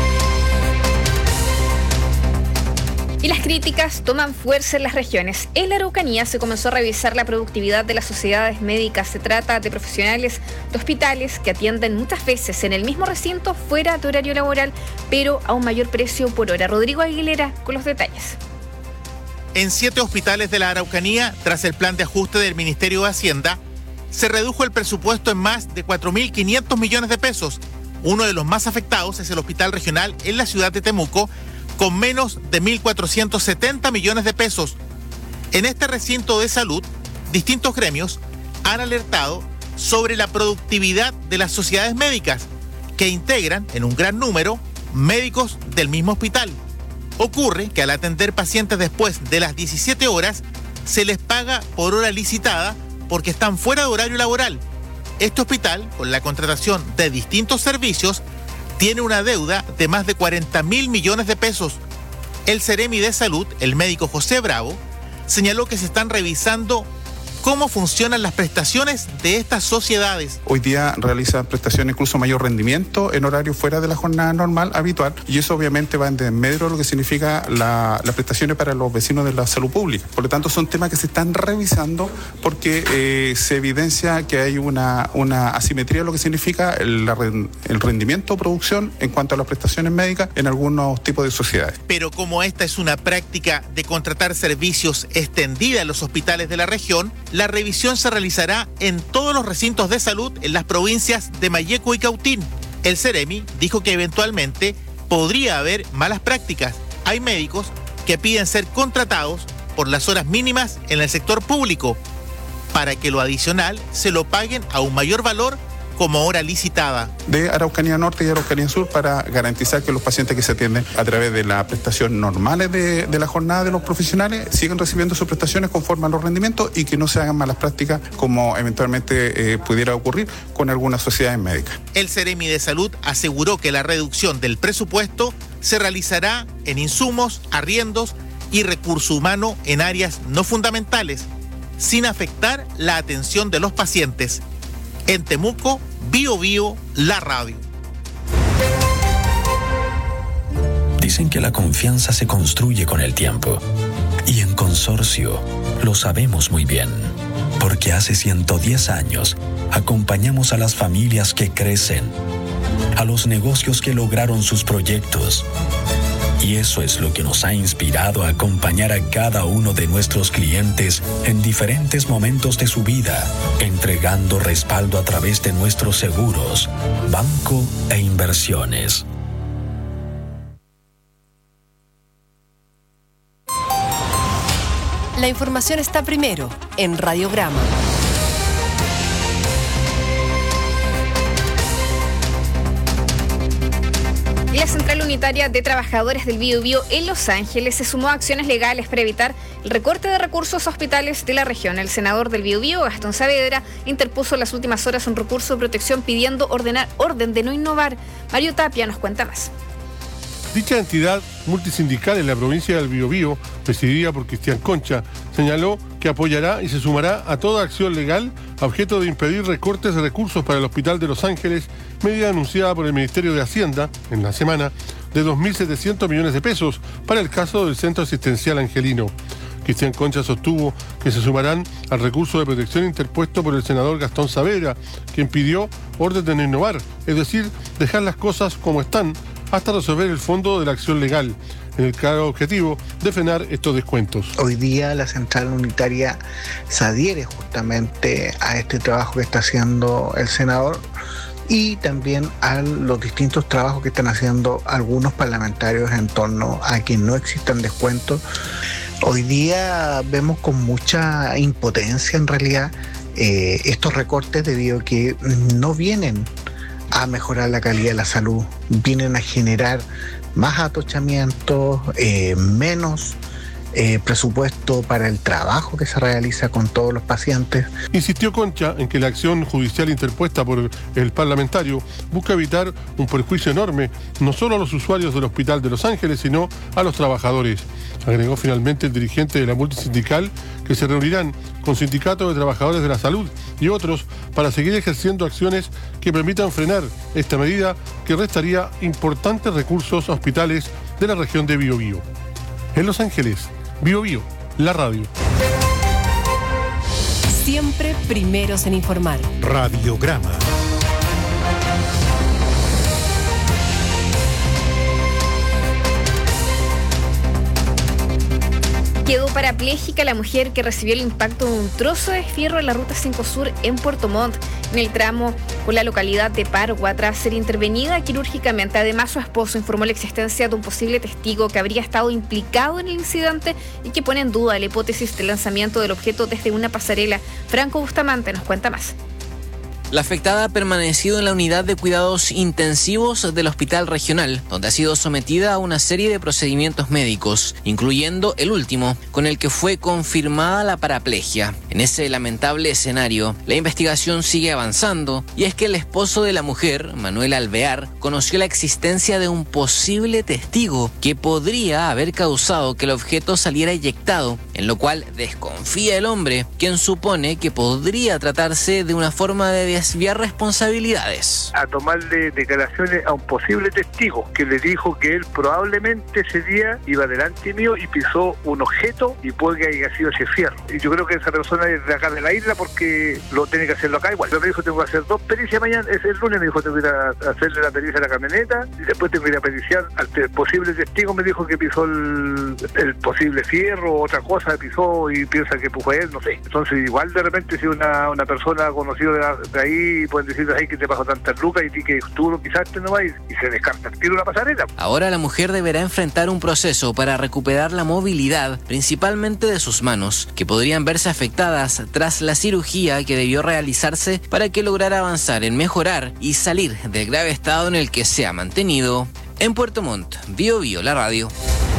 Y las críticas toman fuerza en las regiones. En la Araucanía se comenzó a revisar la productividad de las sociedades médicas. Se trata de profesionales de hospitales que atienden muchas veces en el mismo recinto fuera de horario laboral, pero a un mayor precio por hora. Rodrigo Aguilera con los detalles. En siete hospitales de la Araucanía, tras el plan de ajuste del Ministerio de Hacienda, se redujo el presupuesto en más de cuatro mil quinientos millones de pesos. Uno de los más afectados es el Hospital Regional en la ciudad de Temuco, con menos de mil cuatrocientos setenta millones de pesos. En este recinto de salud, distintos gremios han alertado sobre la productividad de las sociedades médicas, que integran en un gran número médicos del mismo hospital. Ocurre que al atender pacientes después de las diecisiete horas, se les paga por hora licitada porque están fuera de horario laboral. Este hospital, con la contratación de distintos servicios, tiene una deuda de más de cuarenta mil millones de pesos. El Ceremi de Salud, el médico José Bravo, señaló que se están revisando cómo funcionan las prestaciones de estas sociedades. Hoy día realizan prestaciones incluso mayor rendimiento en horario fuera de la jornada normal habitual, y eso obviamente va en desmedro de lo que significa la, las prestaciones para los vecinos de la salud pública. Por lo tanto, son temas que se están revisando porque eh, se evidencia que hay una, una asimetría de lo que significa el, el rendimiento o producción en cuanto a las prestaciones médicas en algunos tipos de sociedades. Pero como esta es una práctica de contratar servicios extendida en los hospitales de la región, la revisión se realizará en todos los recintos de salud en las provincias de Malleco y Cautín. El Ceremi dijo que eventualmente podría haber malas prácticas. Hay médicos que piden ser contratados por las horas mínimas en el sector público para que lo adicional se lo paguen a un mayor valor como hora licitada. De Araucanía Norte y Araucanía Sur para garantizar que los pacientes que se atienden a través de la prestación normales de, de la jornada de los profesionales siguen recibiendo sus prestaciones conforme a los rendimientos y que no se hagan malas prácticas como eventualmente eh, pudiera ocurrir con algunas sociedades médicas. El Ceremi de Salud aseguró que la reducción del presupuesto se realizará en insumos, arriendos y recurso humano en áreas no fundamentales, sin afectar la atención de los pacientes. En Temuco, Bio Bio, la radio. Dicen que la confianza se construye con el tiempo. Y en Consorcio lo sabemos muy bien. Porque hace ciento diez años acompañamos a las familias que crecen, a los negocios que lograron sus proyectos. Y eso es lo que nos ha inspirado a acompañar a cada uno de nuestros clientes en diferentes momentos de su vida, entregando respaldo a través de nuestros seguros, banco e inversiones. La información está primero en Radiograma. La Central Unitaria de Trabajadores del Biobío en Los Ángeles se sumó a acciones legales para evitar el recorte de recursos a hospitales de la región. El senador del Biobío, Gastón Saavedra, interpuso en las últimas horas un recurso de protección pidiendo ordenar orden de no innovar. Mario Tapia nos cuenta más. Dicha entidad multisindical en la provincia del Biobío, presidida por Cristian Concha, señaló que apoyará y se sumará a toda acción legal a objeto de impedir recortes de recursos para el Hospital de Los Ángeles, medida anunciada por el Ministerio de Hacienda en la semana de dos mil setecientos millones de pesos para el caso del Centro Asistencial Angelino. Cristian Concha sostuvo que se sumarán al recurso de protección interpuesto por el senador Gastón Saavedra, quien pidió orden de no innovar, es decir, dejar las cosas como están hasta resolver el fondo de la acción legal, en el claro objetivo de frenar estos descuentos. Hoy día la Central Unitaria se adhiere justamente a este trabajo que está haciendo el senador y también a los distintos trabajos que están haciendo algunos parlamentarios en torno a que no existan descuentos. Hoy día vemos con mucha impotencia en realidad eh, estos recortes debido a que no vienen a mejorar la calidad de la salud, vienen a generar más atochamientos, eh, menos eh, presupuesto para el trabajo que se realiza con todos los pacientes. Insistió Concha en que la acción judicial interpuesta por el parlamentario busca evitar un perjuicio enorme, no solo a los usuarios del Hospital de Los Ángeles, sino a los trabajadores. Agregó finalmente el dirigente de la multisindical que se reunirán con sindicatos de trabajadores de la salud y otros para seguir ejerciendo acciones que permitan frenar esta medida que restaría importantes recursos a hospitales de la región de Biobío. En Los Ángeles, Biobío, la radio. Siempre primeros en informar. Radiograma. Quedó parapléjica la mujer que recibió el impacto de un trozo de fierro en la Ruta cinco Sur en Puerto Montt, en el tramo con la localidad de Pargua, tras ser intervenida quirúrgicamente. Además, su esposo informó la existencia de un posible testigo que habría estado implicado en el incidente y que pone en duda la hipótesis del lanzamiento del objeto desde una pasarela. Franco Bustamante nos cuenta más. La afectada ha permanecido en la unidad de cuidados intensivos del hospital regional, donde ha sido sometida a una serie de procedimientos médicos, incluyendo el último, con el que fue confirmada la paraplegia. En ese lamentable escenario, la investigación sigue avanzando, y es que el esposo de la mujer, Manuel Alvear, conoció la existencia de un posible testigo que podría haber causado que el objeto saliera eyectado, en lo cual desconfía el hombre, quien supone que podría tratarse de una forma de desviar responsabilidades. A tomarle declaraciones a un posible testigo que le dijo que él probablemente ese día iba delante mío y pisó un objeto y puede que haya sido ese fierro. Y yo creo que esa persona es de acá de la isla porque lo tiene que hacerlo acá igual. Yo me dijo tengo que hacer dos pericias mañana, es el lunes me dijo tengo que ir a hacerle la pericia a la camioneta y después tengo que ir a periciar al te- posible testigo, me dijo que pisó el, el posible fierro o otra cosa, pisó y piensa que fue él, no sé. Entonces igual de repente si una, una persona conocida de, la, de ahí y pueden decir ahí que te pasó tantas lucas y que tú lo pisaste nomás y, y se descarta el tiro la pasarela. Ahora la mujer deberá enfrentar un proceso para recuperar la movilidad, principalmente de sus manos, que podrían verse afectadas tras la cirugía que debió realizarse para que lograra avanzar en mejorar y salir del grave estado en el que se ha mantenido. En Puerto Montt, Bio Bio, la radio.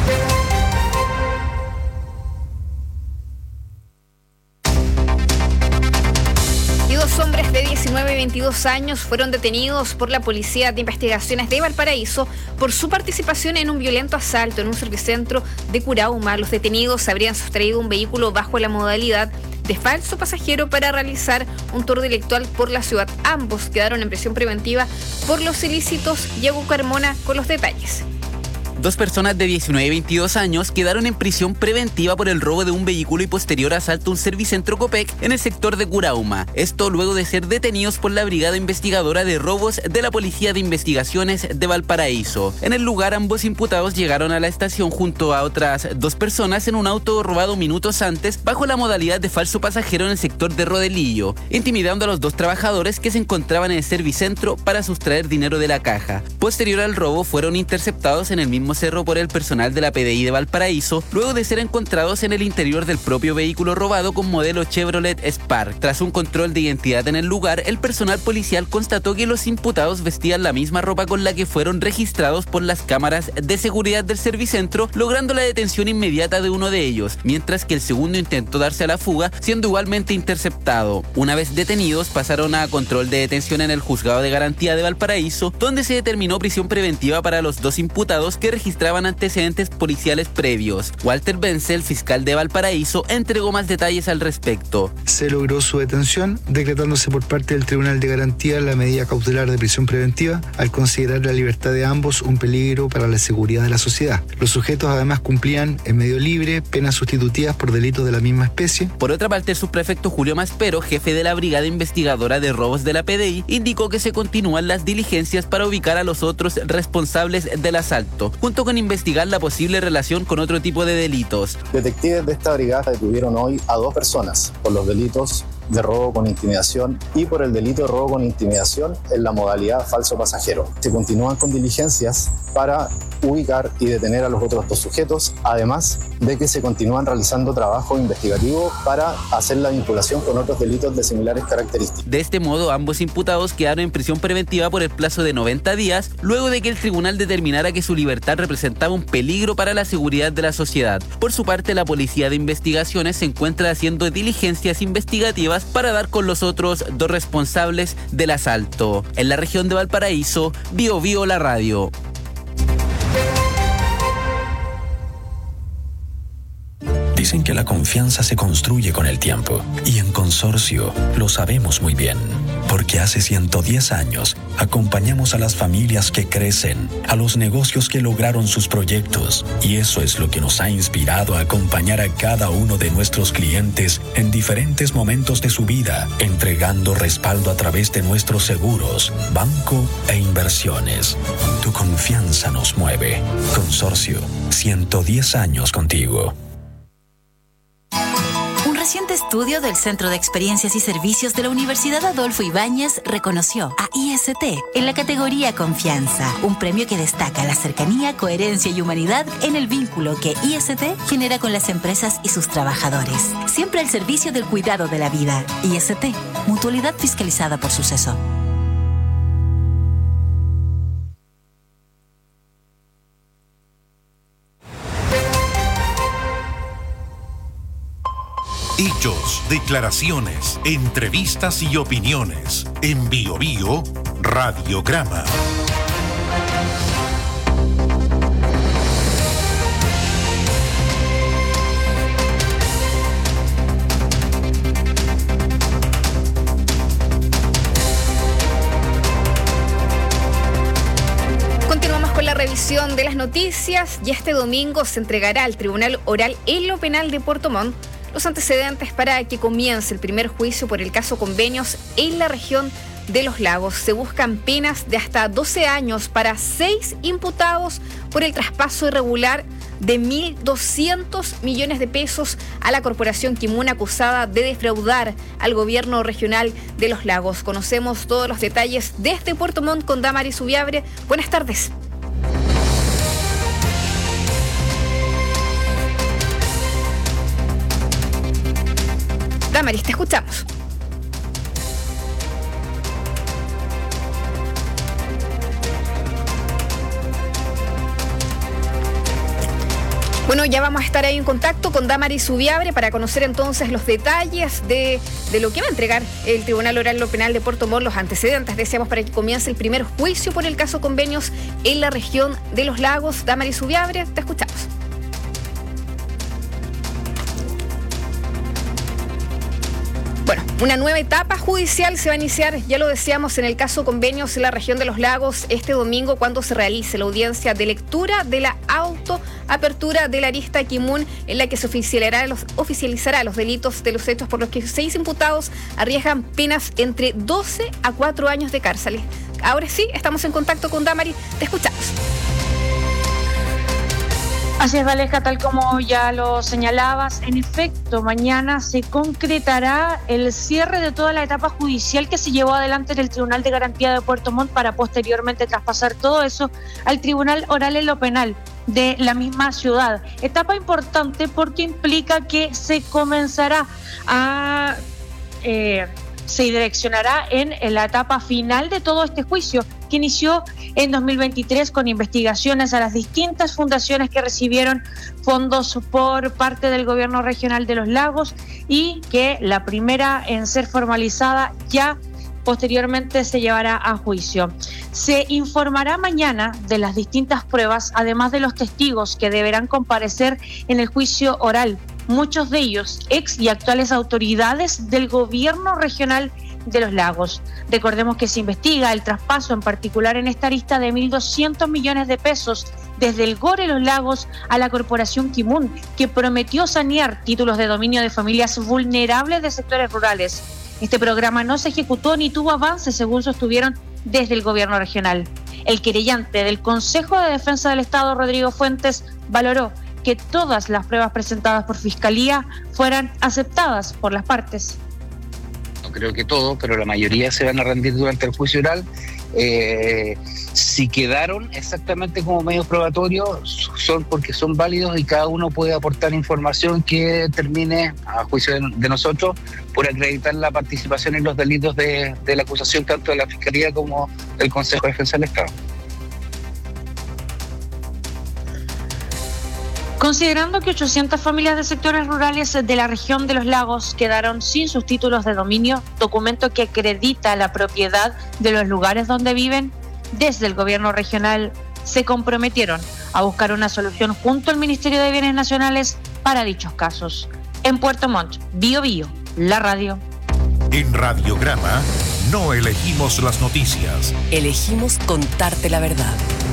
Dos hombres de diecinueve y veintidós años fueron detenidos por la Policía de Investigaciones de Valparaíso por su participación en un violento asalto en un servicentro de Curauma. Los detenidos habrían sustraído un vehículo bajo la modalidad de falso pasajero para realizar un tour delictual por la ciudad. Ambos quedaron en prisión preventiva por los ilícitos. Diego Carmona con los detalles. Dos personas de diecinueve y veintidós años quedaron en prisión preventiva por el robo de un vehículo y posterior asalto a un servicentro Copec en el sector de Curauma. Esto luego de ser detenidos por la Brigada Investigadora de Robos de la Policía de Investigaciones de Valparaíso. En el lugar, ambos imputados llegaron a la estación junto a otras dos personas en un auto robado minutos antes bajo la modalidad de falso pasajero en el sector de Rodelillo, intimidando a los dos trabajadores que se encontraban en el servicentro para sustraer dinero de la caja. Posterior al robo, fueron interceptados en el mismo cerro por el personal de la P D I de Valparaíso, luego de ser encontrados en el interior del propio vehículo robado con modelo Chevrolet Spark. Tras un control de identidad en el lugar, el personal policial constató que los imputados vestían la misma ropa con la que fueron registrados por las cámaras de seguridad del servicentro, logrando la detención inmediata de uno de ellos, mientras que el segundo intentó darse a la fuga, siendo igualmente interceptado. Una vez detenidos, pasaron a control de detención en el Juzgado de Garantía de Valparaíso, donde se determinó prisión preventiva para los dos imputados que registraban antecedentes policiales previos. Walter Benzel, fiscal de Valparaíso, entregó más detalles al respecto. Se logró su detención, decretándose por parte del Tribunal de Garantía la medida cautelar de prisión preventiva, al considerar la libertad de ambos un peligro para la seguridad de la sociedad. Los sujetos además cumplían en medio libre penas sustitutivas por delitos de la misma especie. Por otra parte, el subprefecto Julio Maspero, jefe de la Brigada Investigadora de Robos de la P D I, indicó que se continúan las diligencias para ubicar a los otros responsables del asalto, junto con investigar la posible relación con otro tipo de delitos. Detectives de esta brigada detuvieron hoy a dos personas por los delitos de robo con intimidación y por el delito de robo con intimidación en la modalidad falso pasajero. Se continúan con diligencias para ubicar y detener a los otros dos sujetos, además de que se continúan realizando trabajo investigativo para hacer la vinculación con otros delitos de similares características. De este modo, ambos imputados quedaron en prisión preventiva por el plazo de noventa días, luego de que el tribunal determinara que su libertad representaba un peligro para la seguridad de la sociedad. Por su parte, la Policía de Investigaciones se encuentra haciendo diligencias investigativas para dar con los otros dos responsables del asalto. En la región de Valparaíso, Bio Bio, la radio. Dicen que la confianza se construye con el tiempo, y en Consorcio lo sabemos muy bien, porque hace ciento diez años acompañamos a las familias que crecen, a los negocios que lograron sus proyectos, y eso es lo que nos ha inspirado a acompañar a cada uno de nuestros clientes en diferentes momentos de su vida, entregando respaldo a través de nuestros seguros, banco e inversiones. Tu confianza nos mueve. Consorcio, ciento diez años contigo. Un reciente estudio del Centro de Experiencias y Servicios de la Universidad Adolfo Ibáñez reconoció a I S T en la categoría Confianza, un premio que destaca la cercanía, coherencia y humanidad en el vínculo que I S T genera con las empresas y sus trabajadores. Siempre al servicio del cuidado de la vida. I S T, mutualidad fiscalizada por Suceso. Hechos, declaraciones, entrevistas y opiniones. En Bio Bio, Radiograma. Continuamos con la revisión de las noticias y este domingo se entregará al Tribunal Oral en lo Penal de Puerto Montt los antecedentes para que comience el primer juicio por el caso Convenios en la región de Los Lagos. Se buscan penas de hasta doce años para seis imputados por el traspaso irregular de mil doscientos millones de pesos a la corporación Kimun, acusada de defraudar al gobierno regional de Los Lagos. Conocemos todos los detalles desde Puerto Montt con Damaris Subiabre. Buenas tardes. Damaris, te escuchamos. Bueno, ya vamos a estar ahí en contacto con Damaris Subiabre para conocer entonces los detalles de, de lo que va a entregar el Tribunal Oral en lo Penal de Puerto Montt, los antecedentes, deseamos, para que comience el primer juicio por el caso Convenios en la región de Los Lagos. Damaris Subiabre, te escuchamos. Bueno, una nueva etapa judicial se va a iniciar, ya lo decíamos, en el caso Convenios en la región de Los Lagos este domingo, cuando se realice la audiencia de lectura de la autoapertura de la arista Kimun, en la que se oficializará los, oficializará los delitos de los hechos por los que seis imputados arriesgan penas entre doce a cuatro años de cárcel. Ahora sí, estamos en contacto con Damaris, te escuchamos. Así es, Valesca, tal como ya lo señalabas, en efecto, mañana se concretará el cierre de toda la etapa judicial que se llevó adelante en el Tribunal de Garantía de Puerto Montt para posteriormente traspasar todo eso al Tribunal Oral en lo Penal de la misma ciudad. Etapa importante porque implica que se comenzará a... Eh, se direccionará en, en la etapa final de todo este juicio que inició en dos mil veintitrés con investigaciones a las distintas fundaciones que recibieron fondos por parte del gobierno regional de Los Lagos y que la primera en ser formalizada ya posteriormente se llevará a juicio. Se informará mañana de las distintas pruebas, además de los testigos que deberán comparecer en el juicio oral. Muchos de ellos ex y actuales autoridades del gobierno regional de Los Lagos. Recordemos que se investiga el traspaso, en particular en esta arista, de mil doscientos millones de pesos desde el Gore Los Lagos a la corporación Kimun, que prometió sanear títulos de dominio de familias vulnerables de sectores rurales. Este programa no se ejecutó ni tuvo avance, según sostuvieron desde el gobierno regional. El querellante del Consejo de Defensa del Estado, Rodrigo Fuentes, valoró que todas las pruebas presentadas por Fiscalía fueran aceptadas por las partes. No creo que todo, pero la mayoría se van a rendir durante el juicio oral. Eh, si quedaron exactamente como medios probatorios, son porque son válidos y cada uno puede aportar información que termine, a juicio de, de nosotros, por acreditar la participación en los delitos de, de la acusación tanto de la Fiscalía como del Consejo de Defensa del Estado. Considerando que ochocientas familias de sectores rurales de la región de Los Lagos quedaron sin sus títulos de dominio, documento que acredita la propiedad de los lugares donde viven, desde el gobierno regional se comprometieron a buscar una solución junto al Ministerio de Bienes Nacionales para dichos casos. En Puerto Montt, Bio Bio, la radio. En Radiograma no elegimos las noticias. Elegimos contarte la verdad.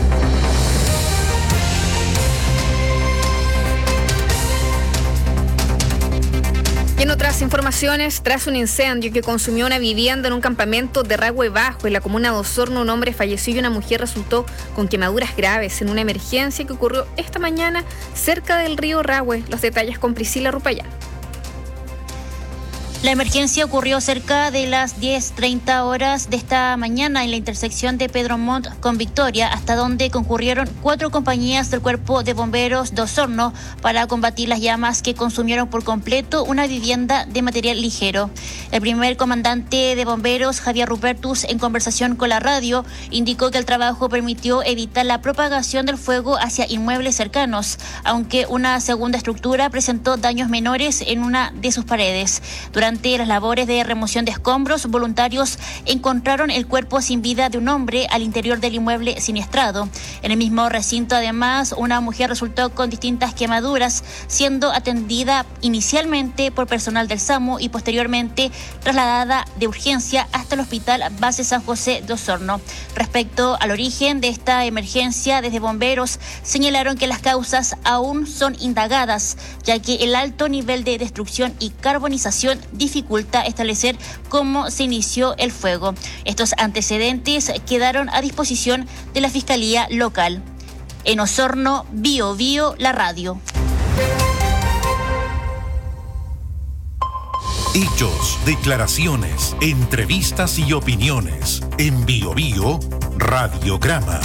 Y en otras informaciones, tras un incendio que consumió una vivienda en un campamento de Rahue Bajo, en la comuna de Osorno, un hombre falleció y una mujer resultó con quemaduras graves en una emergencia que ocurrió esta mañana cerca del río Rahue. Los detalles con Priscila Rupayán. La emergencia ocurrió cerca de las diez treinta horas de esta mañana en la intersección de Pedro Montt con Victoria, hasta donde concurrieron cuatro compañías del Cuerpo de Bomberos de Osorno para combatir las llamas que consumieron por completo una vivienda de material ligero. El primer comandante de bomberos, Javier Rupertus, en conversación con la radio, indicó que el trabajo permitió evitar la propagación del fuego hacia inmuebles cercanos, aunque una segunda estructura presentó daños menores en una de sus paredes. Durante las labores de remoción de escombros, voluntarios encontraron el cuerpo sin vida de un hombre al interior del inmueble siniestrado. En el mismo recinto, además, una mujer resultó con distintas quemaduras, siendo atendida inicialmente por personal del SAMU y posteriormente trasladada de urgencia hasta el Hospital Base San José de Osorno. Respecto al origen de esta emergencia, desde bomberos señalaron que las causas aún son indagadas, ya que el alto nivel de destrucción y carbonización dificulta establecer cómo se inició el fuego. Estos antecedentes quedaron a disposición de la Fiscalía Local. En Osorno, Bio Bio, la radio. Hechos, declaraciones, entrevistas y opiniones. En Bio Bio, Radiograma.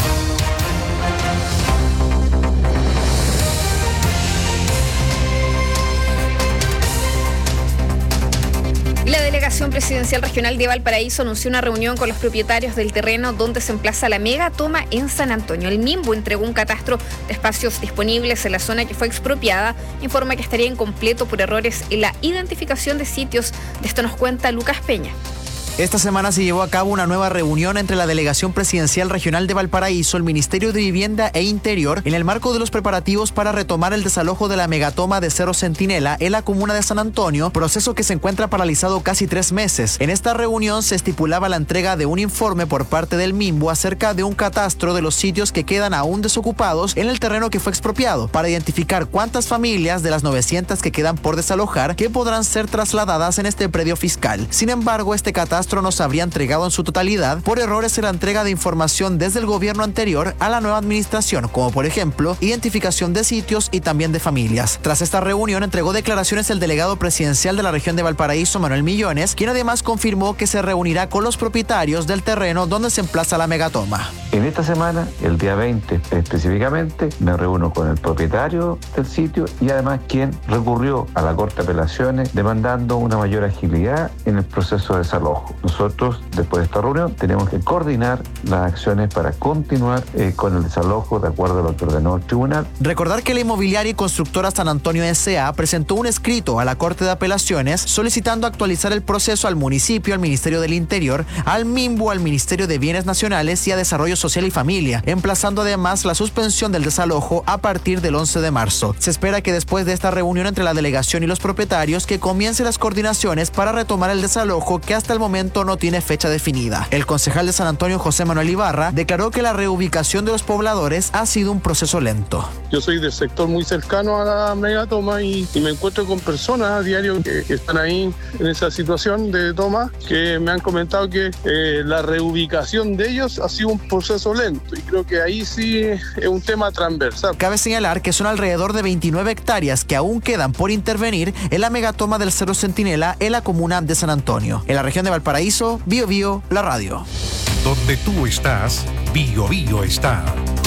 La Delegación Presidencial Regional de Valparaíso anunció una reunión con los propietarios del terreno donde se emplaza la megatoma en San Antonio. El MIMBU entregó un catastro de espacios disponibles en la zona que fue expropiada. Informa que estaría incompleto por errores en la identificación de sitios. De esto nos cuenta Lucas Peña. Esta semana se llevó a cabo una nueva reunión entre la Delegación Presidencial Regional de Valparaíso, el Ministerio de Vivienda e Interior, en el marco de los preparativos para retomar el desalojo de la megatoma de Cerro Centinela en la comuna de San Antonio, proceso que se encuentra paralizado casi tres meses. En esta reunión se estipulaba la entrega de un informe por parte del MIMBU acerca de un catastro de los sitios que quedan aún desocupados en el terreno que fue expropiado, para identificar cuántas familias de las novecientas que quedan por desalojar que podrán ser trasladadas en este predio fiscal. Sin embargo, este catastro no se habría entregado en su totalidad por errores en la entrega de información desde el gobierno anterior a la nueva administración, como por ejemplo identificación de sitios y también de familias. Tras esta reunión entregó declaraciones el delegado presidencial de la región de Valparaíso, Manuel Millones, quien además confirmó que se reunirá con los propietarios del terreno donde se emplaza la megatoma. En esta semana, el día veinte específicamente, me reúno con el propietario del sitio y además quien recurrió a la Corte de Apelaciones demandando una mayor agilidad en el proceso de desalojo. Nosotros, después de esta reunión, tenemos que coordinar las acciones para continuar eh, con el desalojo de acuerdo a lo que ordenó el tribunal. Recordar que la inmobiliaria y constructora San Antonio S A presentó un escrito a la Corte de Apelaciones solicitando actualizar el proceso al municipio, al Ministerio del Interior, al MIMBU, al Ministerio de Bienes Nacionales y a Desarrollo Social y Familia, emplazando además la suspensión del desalojo a partir del once de marzo. Se espera que después de esta reunión entre la delegación y los propietarios que comiencen las coordinaciones para retomar el desalojo que hasta el momento no tiene fecha definida. El concejal de San Antonio, José Manuel Ibarra, declaró que la reubicación de los pobladores ha sido un proceso lento. Yo soy del sector muy cercano a la megatoma y, y me encuentro con personas a diario que, que están ahí en esa situación de toma, que me han comentado que eh, la reubicación de ellos ha sido un proceso lento y creo que ahí sí es un tema transversal. Cabe señalar que son alrededor de veintinueve hectáreas que aún quedan por intervenir en la megatoma del Cerro Centinela en la comuna de San Antonio. En la región de Valparaíso, Bio Bio, la radio. Donde tú estás, Bio Bio está.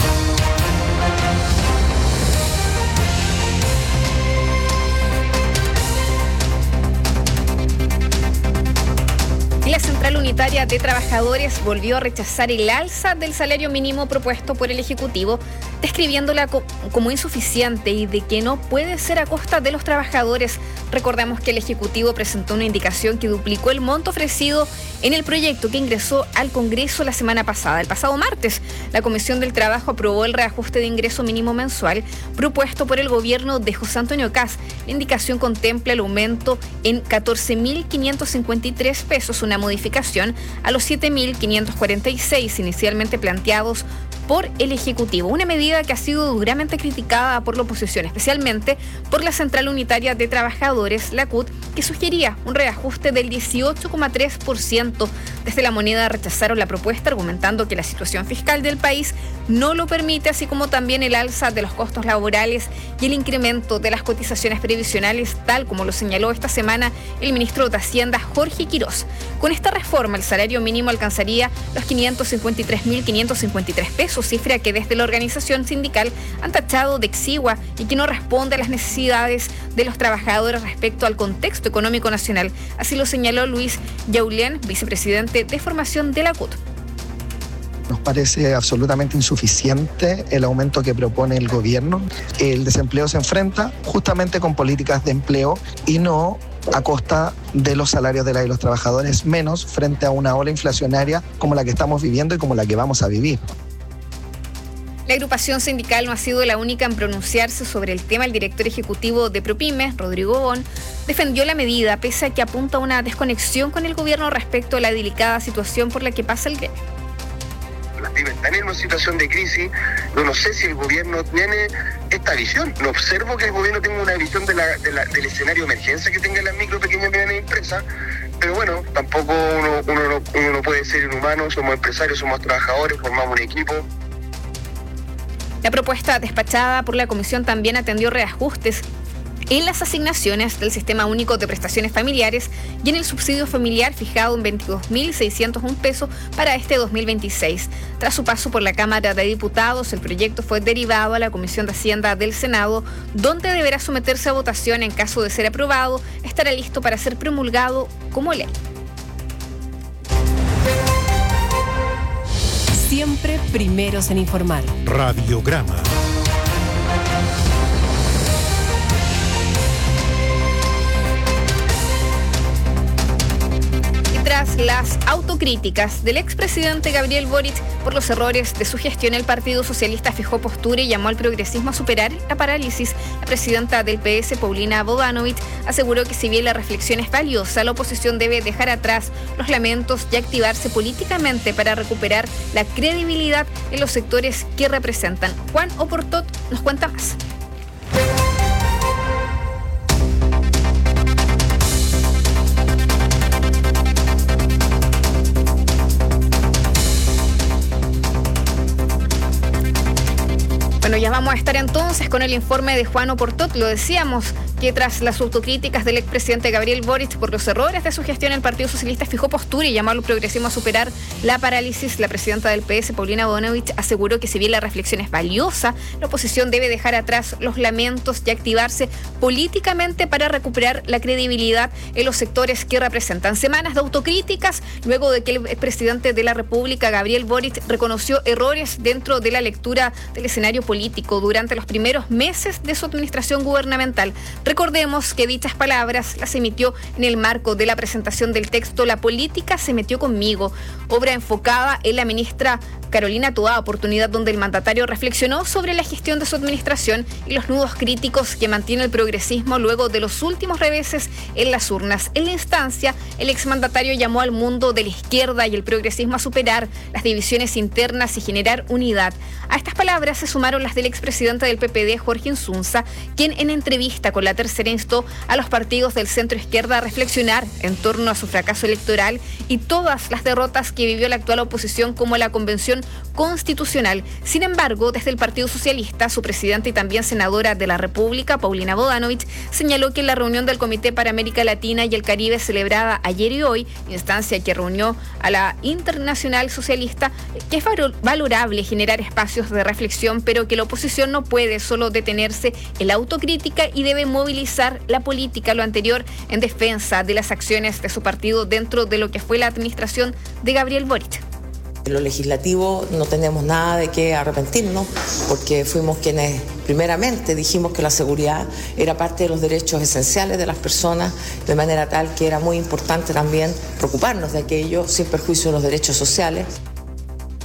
La Central Unitaria de Trabajadores volvió a rechazar el alza del salario mínimo propuesto por el Ejecutivo, describiéndola co- como insuficiente y de que no puede ser a costa de los trabajadores. Recordamos que el Ejecutivo presentó una indicación que duplicó el monto ofrecido en el proyecto que ingresó al Congreso la semana pasada. El pasado martes, la Comisión del Trabajo aprobó el reajuste de ingreso mínimo mensual propuesto por el gobierno de José Antonio Kast. La indicación contempla el aumento en catorce mil quinientos cincuenta y tres pesos, una modificación a los siete mil quinientos cuarenta y seis inicialmente planteados por el Ejecutivo. Una medida que ha sido duramente criticada por la oposición, especialmente por la Central Unitaria de Trabajadores, la C U T, que sugería un reajuste del dieciocho coma tres por ciento. Desde La Moneda rechazaron la propuesta, argumentando que la situación fiscal del país no lo permite, así como también el alza de los costos laborales y el incremento de las cotizaciones previsionales, tal como lo señaló esta semana el ministro de Hacienda, Jorge Quirós. Con esta reforma, el salario mínimo alcanzaría los quinientos cincuenta y tres mil quinientos cincuenta y tres pesos, cifra que desde la organización sindical han tachado de exigua y que no responde a las necesidades de los trabajadores respecto al contexto económico nacional. Así lo señaló Luis Yaulén, vicepresidente de formación de la C U T. Nos parece absolutamente insuficiente el aumento que propone el gobierno. El desempleo se enfrenta justamente con políticas de empleo y no a costa de los salarios de la y los trabajadores, menos frente a una ola inflacionaria como la que estamos viviendo y como la que vamos a vivir. La agrupación sindical no ha sido la única en pronunciarse sobre el tema. El director ejecutivo de ProPyme, Rodrigo Bon, defendió la medida, pese a que apunta a una desconexión con el gobierno respecto a la delicada situación por la que pasa el gremio. Las pymes están en una situación de crisis. No, no sé si el gobierno tiene esta visión. No observo que el gobierno tenga una visión de la, de la, del escenario de emergencia que tengan las micro, pequeñas y medianas empresas. Pero bueno, tampoco uno, uno, no, uno no puede ser inhumano. Somos empresarios, somos trabajadores, formamos un equipo. La propuesta despachada por la comisión también atendió reajustes en las asignaciones del Sistema Único de Prestaciones Familiares y en el subsidio familiar fijado en veintidós mil seiscientos un pesos para este dos mil veintiséis. Tras su paso por la Cámara de Diputados, el proyecto fue derivado a la Comisión de Hacienda del Senado, donde deberá someterse a votación. En caso de ser aprobado, estará listo para ser promulgado como ley. Siempre primeros en informar. Radiograma. Tras las autocríticas del expresidente Gabriel Boric por los errores de su gestión, el Partido Socialista fijó postura y llamó al progresismo a superar la parálisis. La presidenta del P S, Paulina Bodanovich, aseguró que si bien la reflexión es valiosa, la oposición debe dejar atrás los lamentos y activarse políticamente para recuperar la credibilidad en los sectores que representan. Juan Oportot nos cuenta más. Bueno, ya vamos a estar entonces con el informe de Juan Oportot. Lo decíamos que tras las autocríticas del expresidente Gabriel Boric por los errores de su gestión, el Partido Socialista fijó postura y llamó al progresismo a superar la parálisis. La presidenta del P S, Paulina Bodanovich, aseguró que si bien la reflexión es valiosa, la oposición debe dejar atrás los lamentos y activarse políticamente para recuperar la credibilidad en los sectores que representan. Semanas de autocríticas luego de que el expresidente de la República, Gabriel Boric, reconoció errores dentro de la lectura del escenario político político durante los primeros meses de su administración gubernamental. Recordemos que dichas palabras las emitió en el marco de la presentación del texto La política se metió conmigo, obra enfocada en la ministra Carolina Toá, oportunidad donde el mandatario reflexionó sobre la gestión de su administración y los nudos críticos que mantiene el progresismo luego de los últimos reveses en las urnas. En la instancia, el exmandatario llamó al mundo de la izquierda y el progresismo a superar las divisiones internas y generar unidad. A estas palabras se sumaron las del expresidente del P P D, Jorge Insunza, quien en entrevista con La Tercera instó a los partidos del centro izquierda a reflexionar en torno a su fracaso electoral y todas las derrotas que vivió la actual oposición, como la Convención Constitucional. Sin embargo, desde el Partido Socialista, su presidenta y también senadora de la República, Paulina Bodanovich, señaló que en la reunión del Comité para América Latina y el Caribe celebrada ayer y hoy, instancia que reunió a la Internacional Socialista, que es valorable generar espacios de reflexión, pero que la oposición no puede solo detenerse en la autocrítica y debe movilizar la política, lo anterior en defensa de las acciones de su partido dentro de lo que fue la administración de Gabriel Boric. En lo legislativo no tenemos nada de qué arrepentirnos, porque fuimos quienes primeramente dijimos que la seguridad era parte de los derechos esenciales de las personas, de manera tal que era muy importante también preocuparnos de aquello sin perjuicio de los derechos sociales.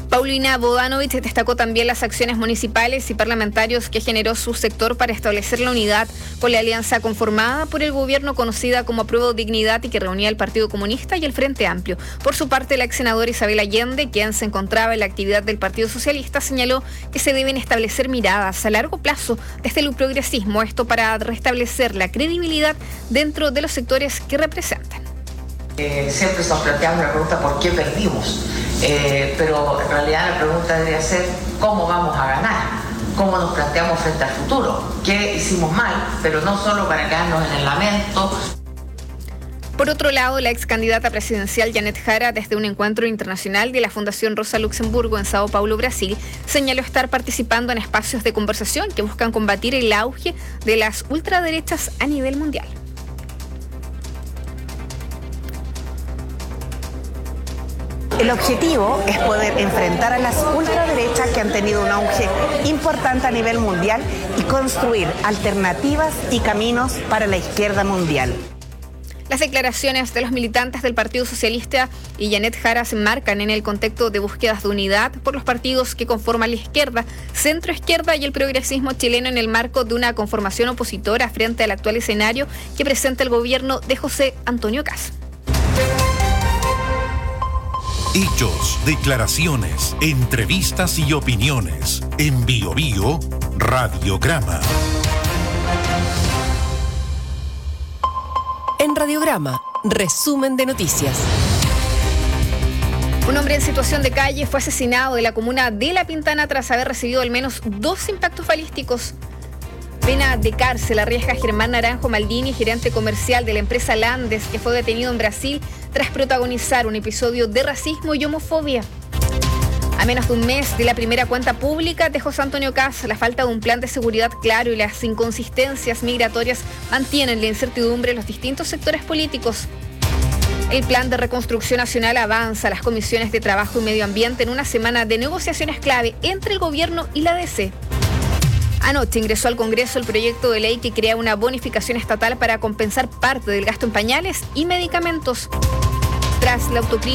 Paulina Bodanovich destacó también las acciones municipales y parlamentarios que generó su sector para establecer la unidad con la alianza conformada por el gobierno conocida como Apruebo Dignidad y que reunía al Partido Comunista y el Frente Amplio. Por su parte, la ex senadora Isabel Allende, quien se encontraba en la actividad del Partido Socialista, señaló que se deben establecer miradas a largo plazo desde el progresismo, esto para restablecer la credibilidad dentro de los sectores que representan. Eh, siempre nos planteamos la pregunta ¿por qué perdimos? Eh, pero en realidad la pregunta debería ser ¿cómo vamos a ganar? ¿Cómo nos planteamos frente al futuro? ¿Qué hicimos mal? Pero no solo para quedarnos en el lamento. Por otro lado, la ex candidata presidencial Janet Jara, desde un encuentro internacional de la Fundación Rosa Luxemburgo en Sao Paulo, Brasil, señaló estar participando en espacios de conversación que buscan combatir el auge de las ultraderechas a nivel mundial. El objetivo es poder enfrentar a las ultraderechas que han tenido un auge importante a nivel mundial y construir alternativas y caminos para la izquierda mundial. Las declaraciones de los militantes del Partido Socialista y Janet Jara se enmarcan en el contexto de búsquedas de unidad por los partidos que conforman la izquierda, centroizquierda y el progresismo chileno en el marco de una conformación opositora frente al actual escenario que presenta el gobierno de José Antonio Kast. Hechos, declaraciones, entrevistas y opiniones. En Bio Bio, Radiograma. En Radiograma, resumen de noticias. Un hombre en situación de calle fue asesinado en la comuna de La Pintana tras haber recibido al menos dos impactos balísticos. Pena de cárcel arriesga a Germán Naranjo Maldini, gerente comercial de la empresa Landes, que fue detenido en Brasil tras protagonizar un episodio de racismo y homofobia. A menos de un mes de la primera cuenta pública de José Antonio Kast, la falta de un plan de seguridad claro y las inconsistencias migratorias mantienen la incertidumbre en los distintos sectores políticos. El plan de reconstrucción nacional avanza a las comisiones de Trabajo y Medio Ambiente en una semana de negociaciones clave entre el gobierno y la D C. Anoche ingresó al Congreso el proyecto de ley que crea una bonificación estatal para compensar parte del gasto en pañales y medicamentos. Tras la autocrítica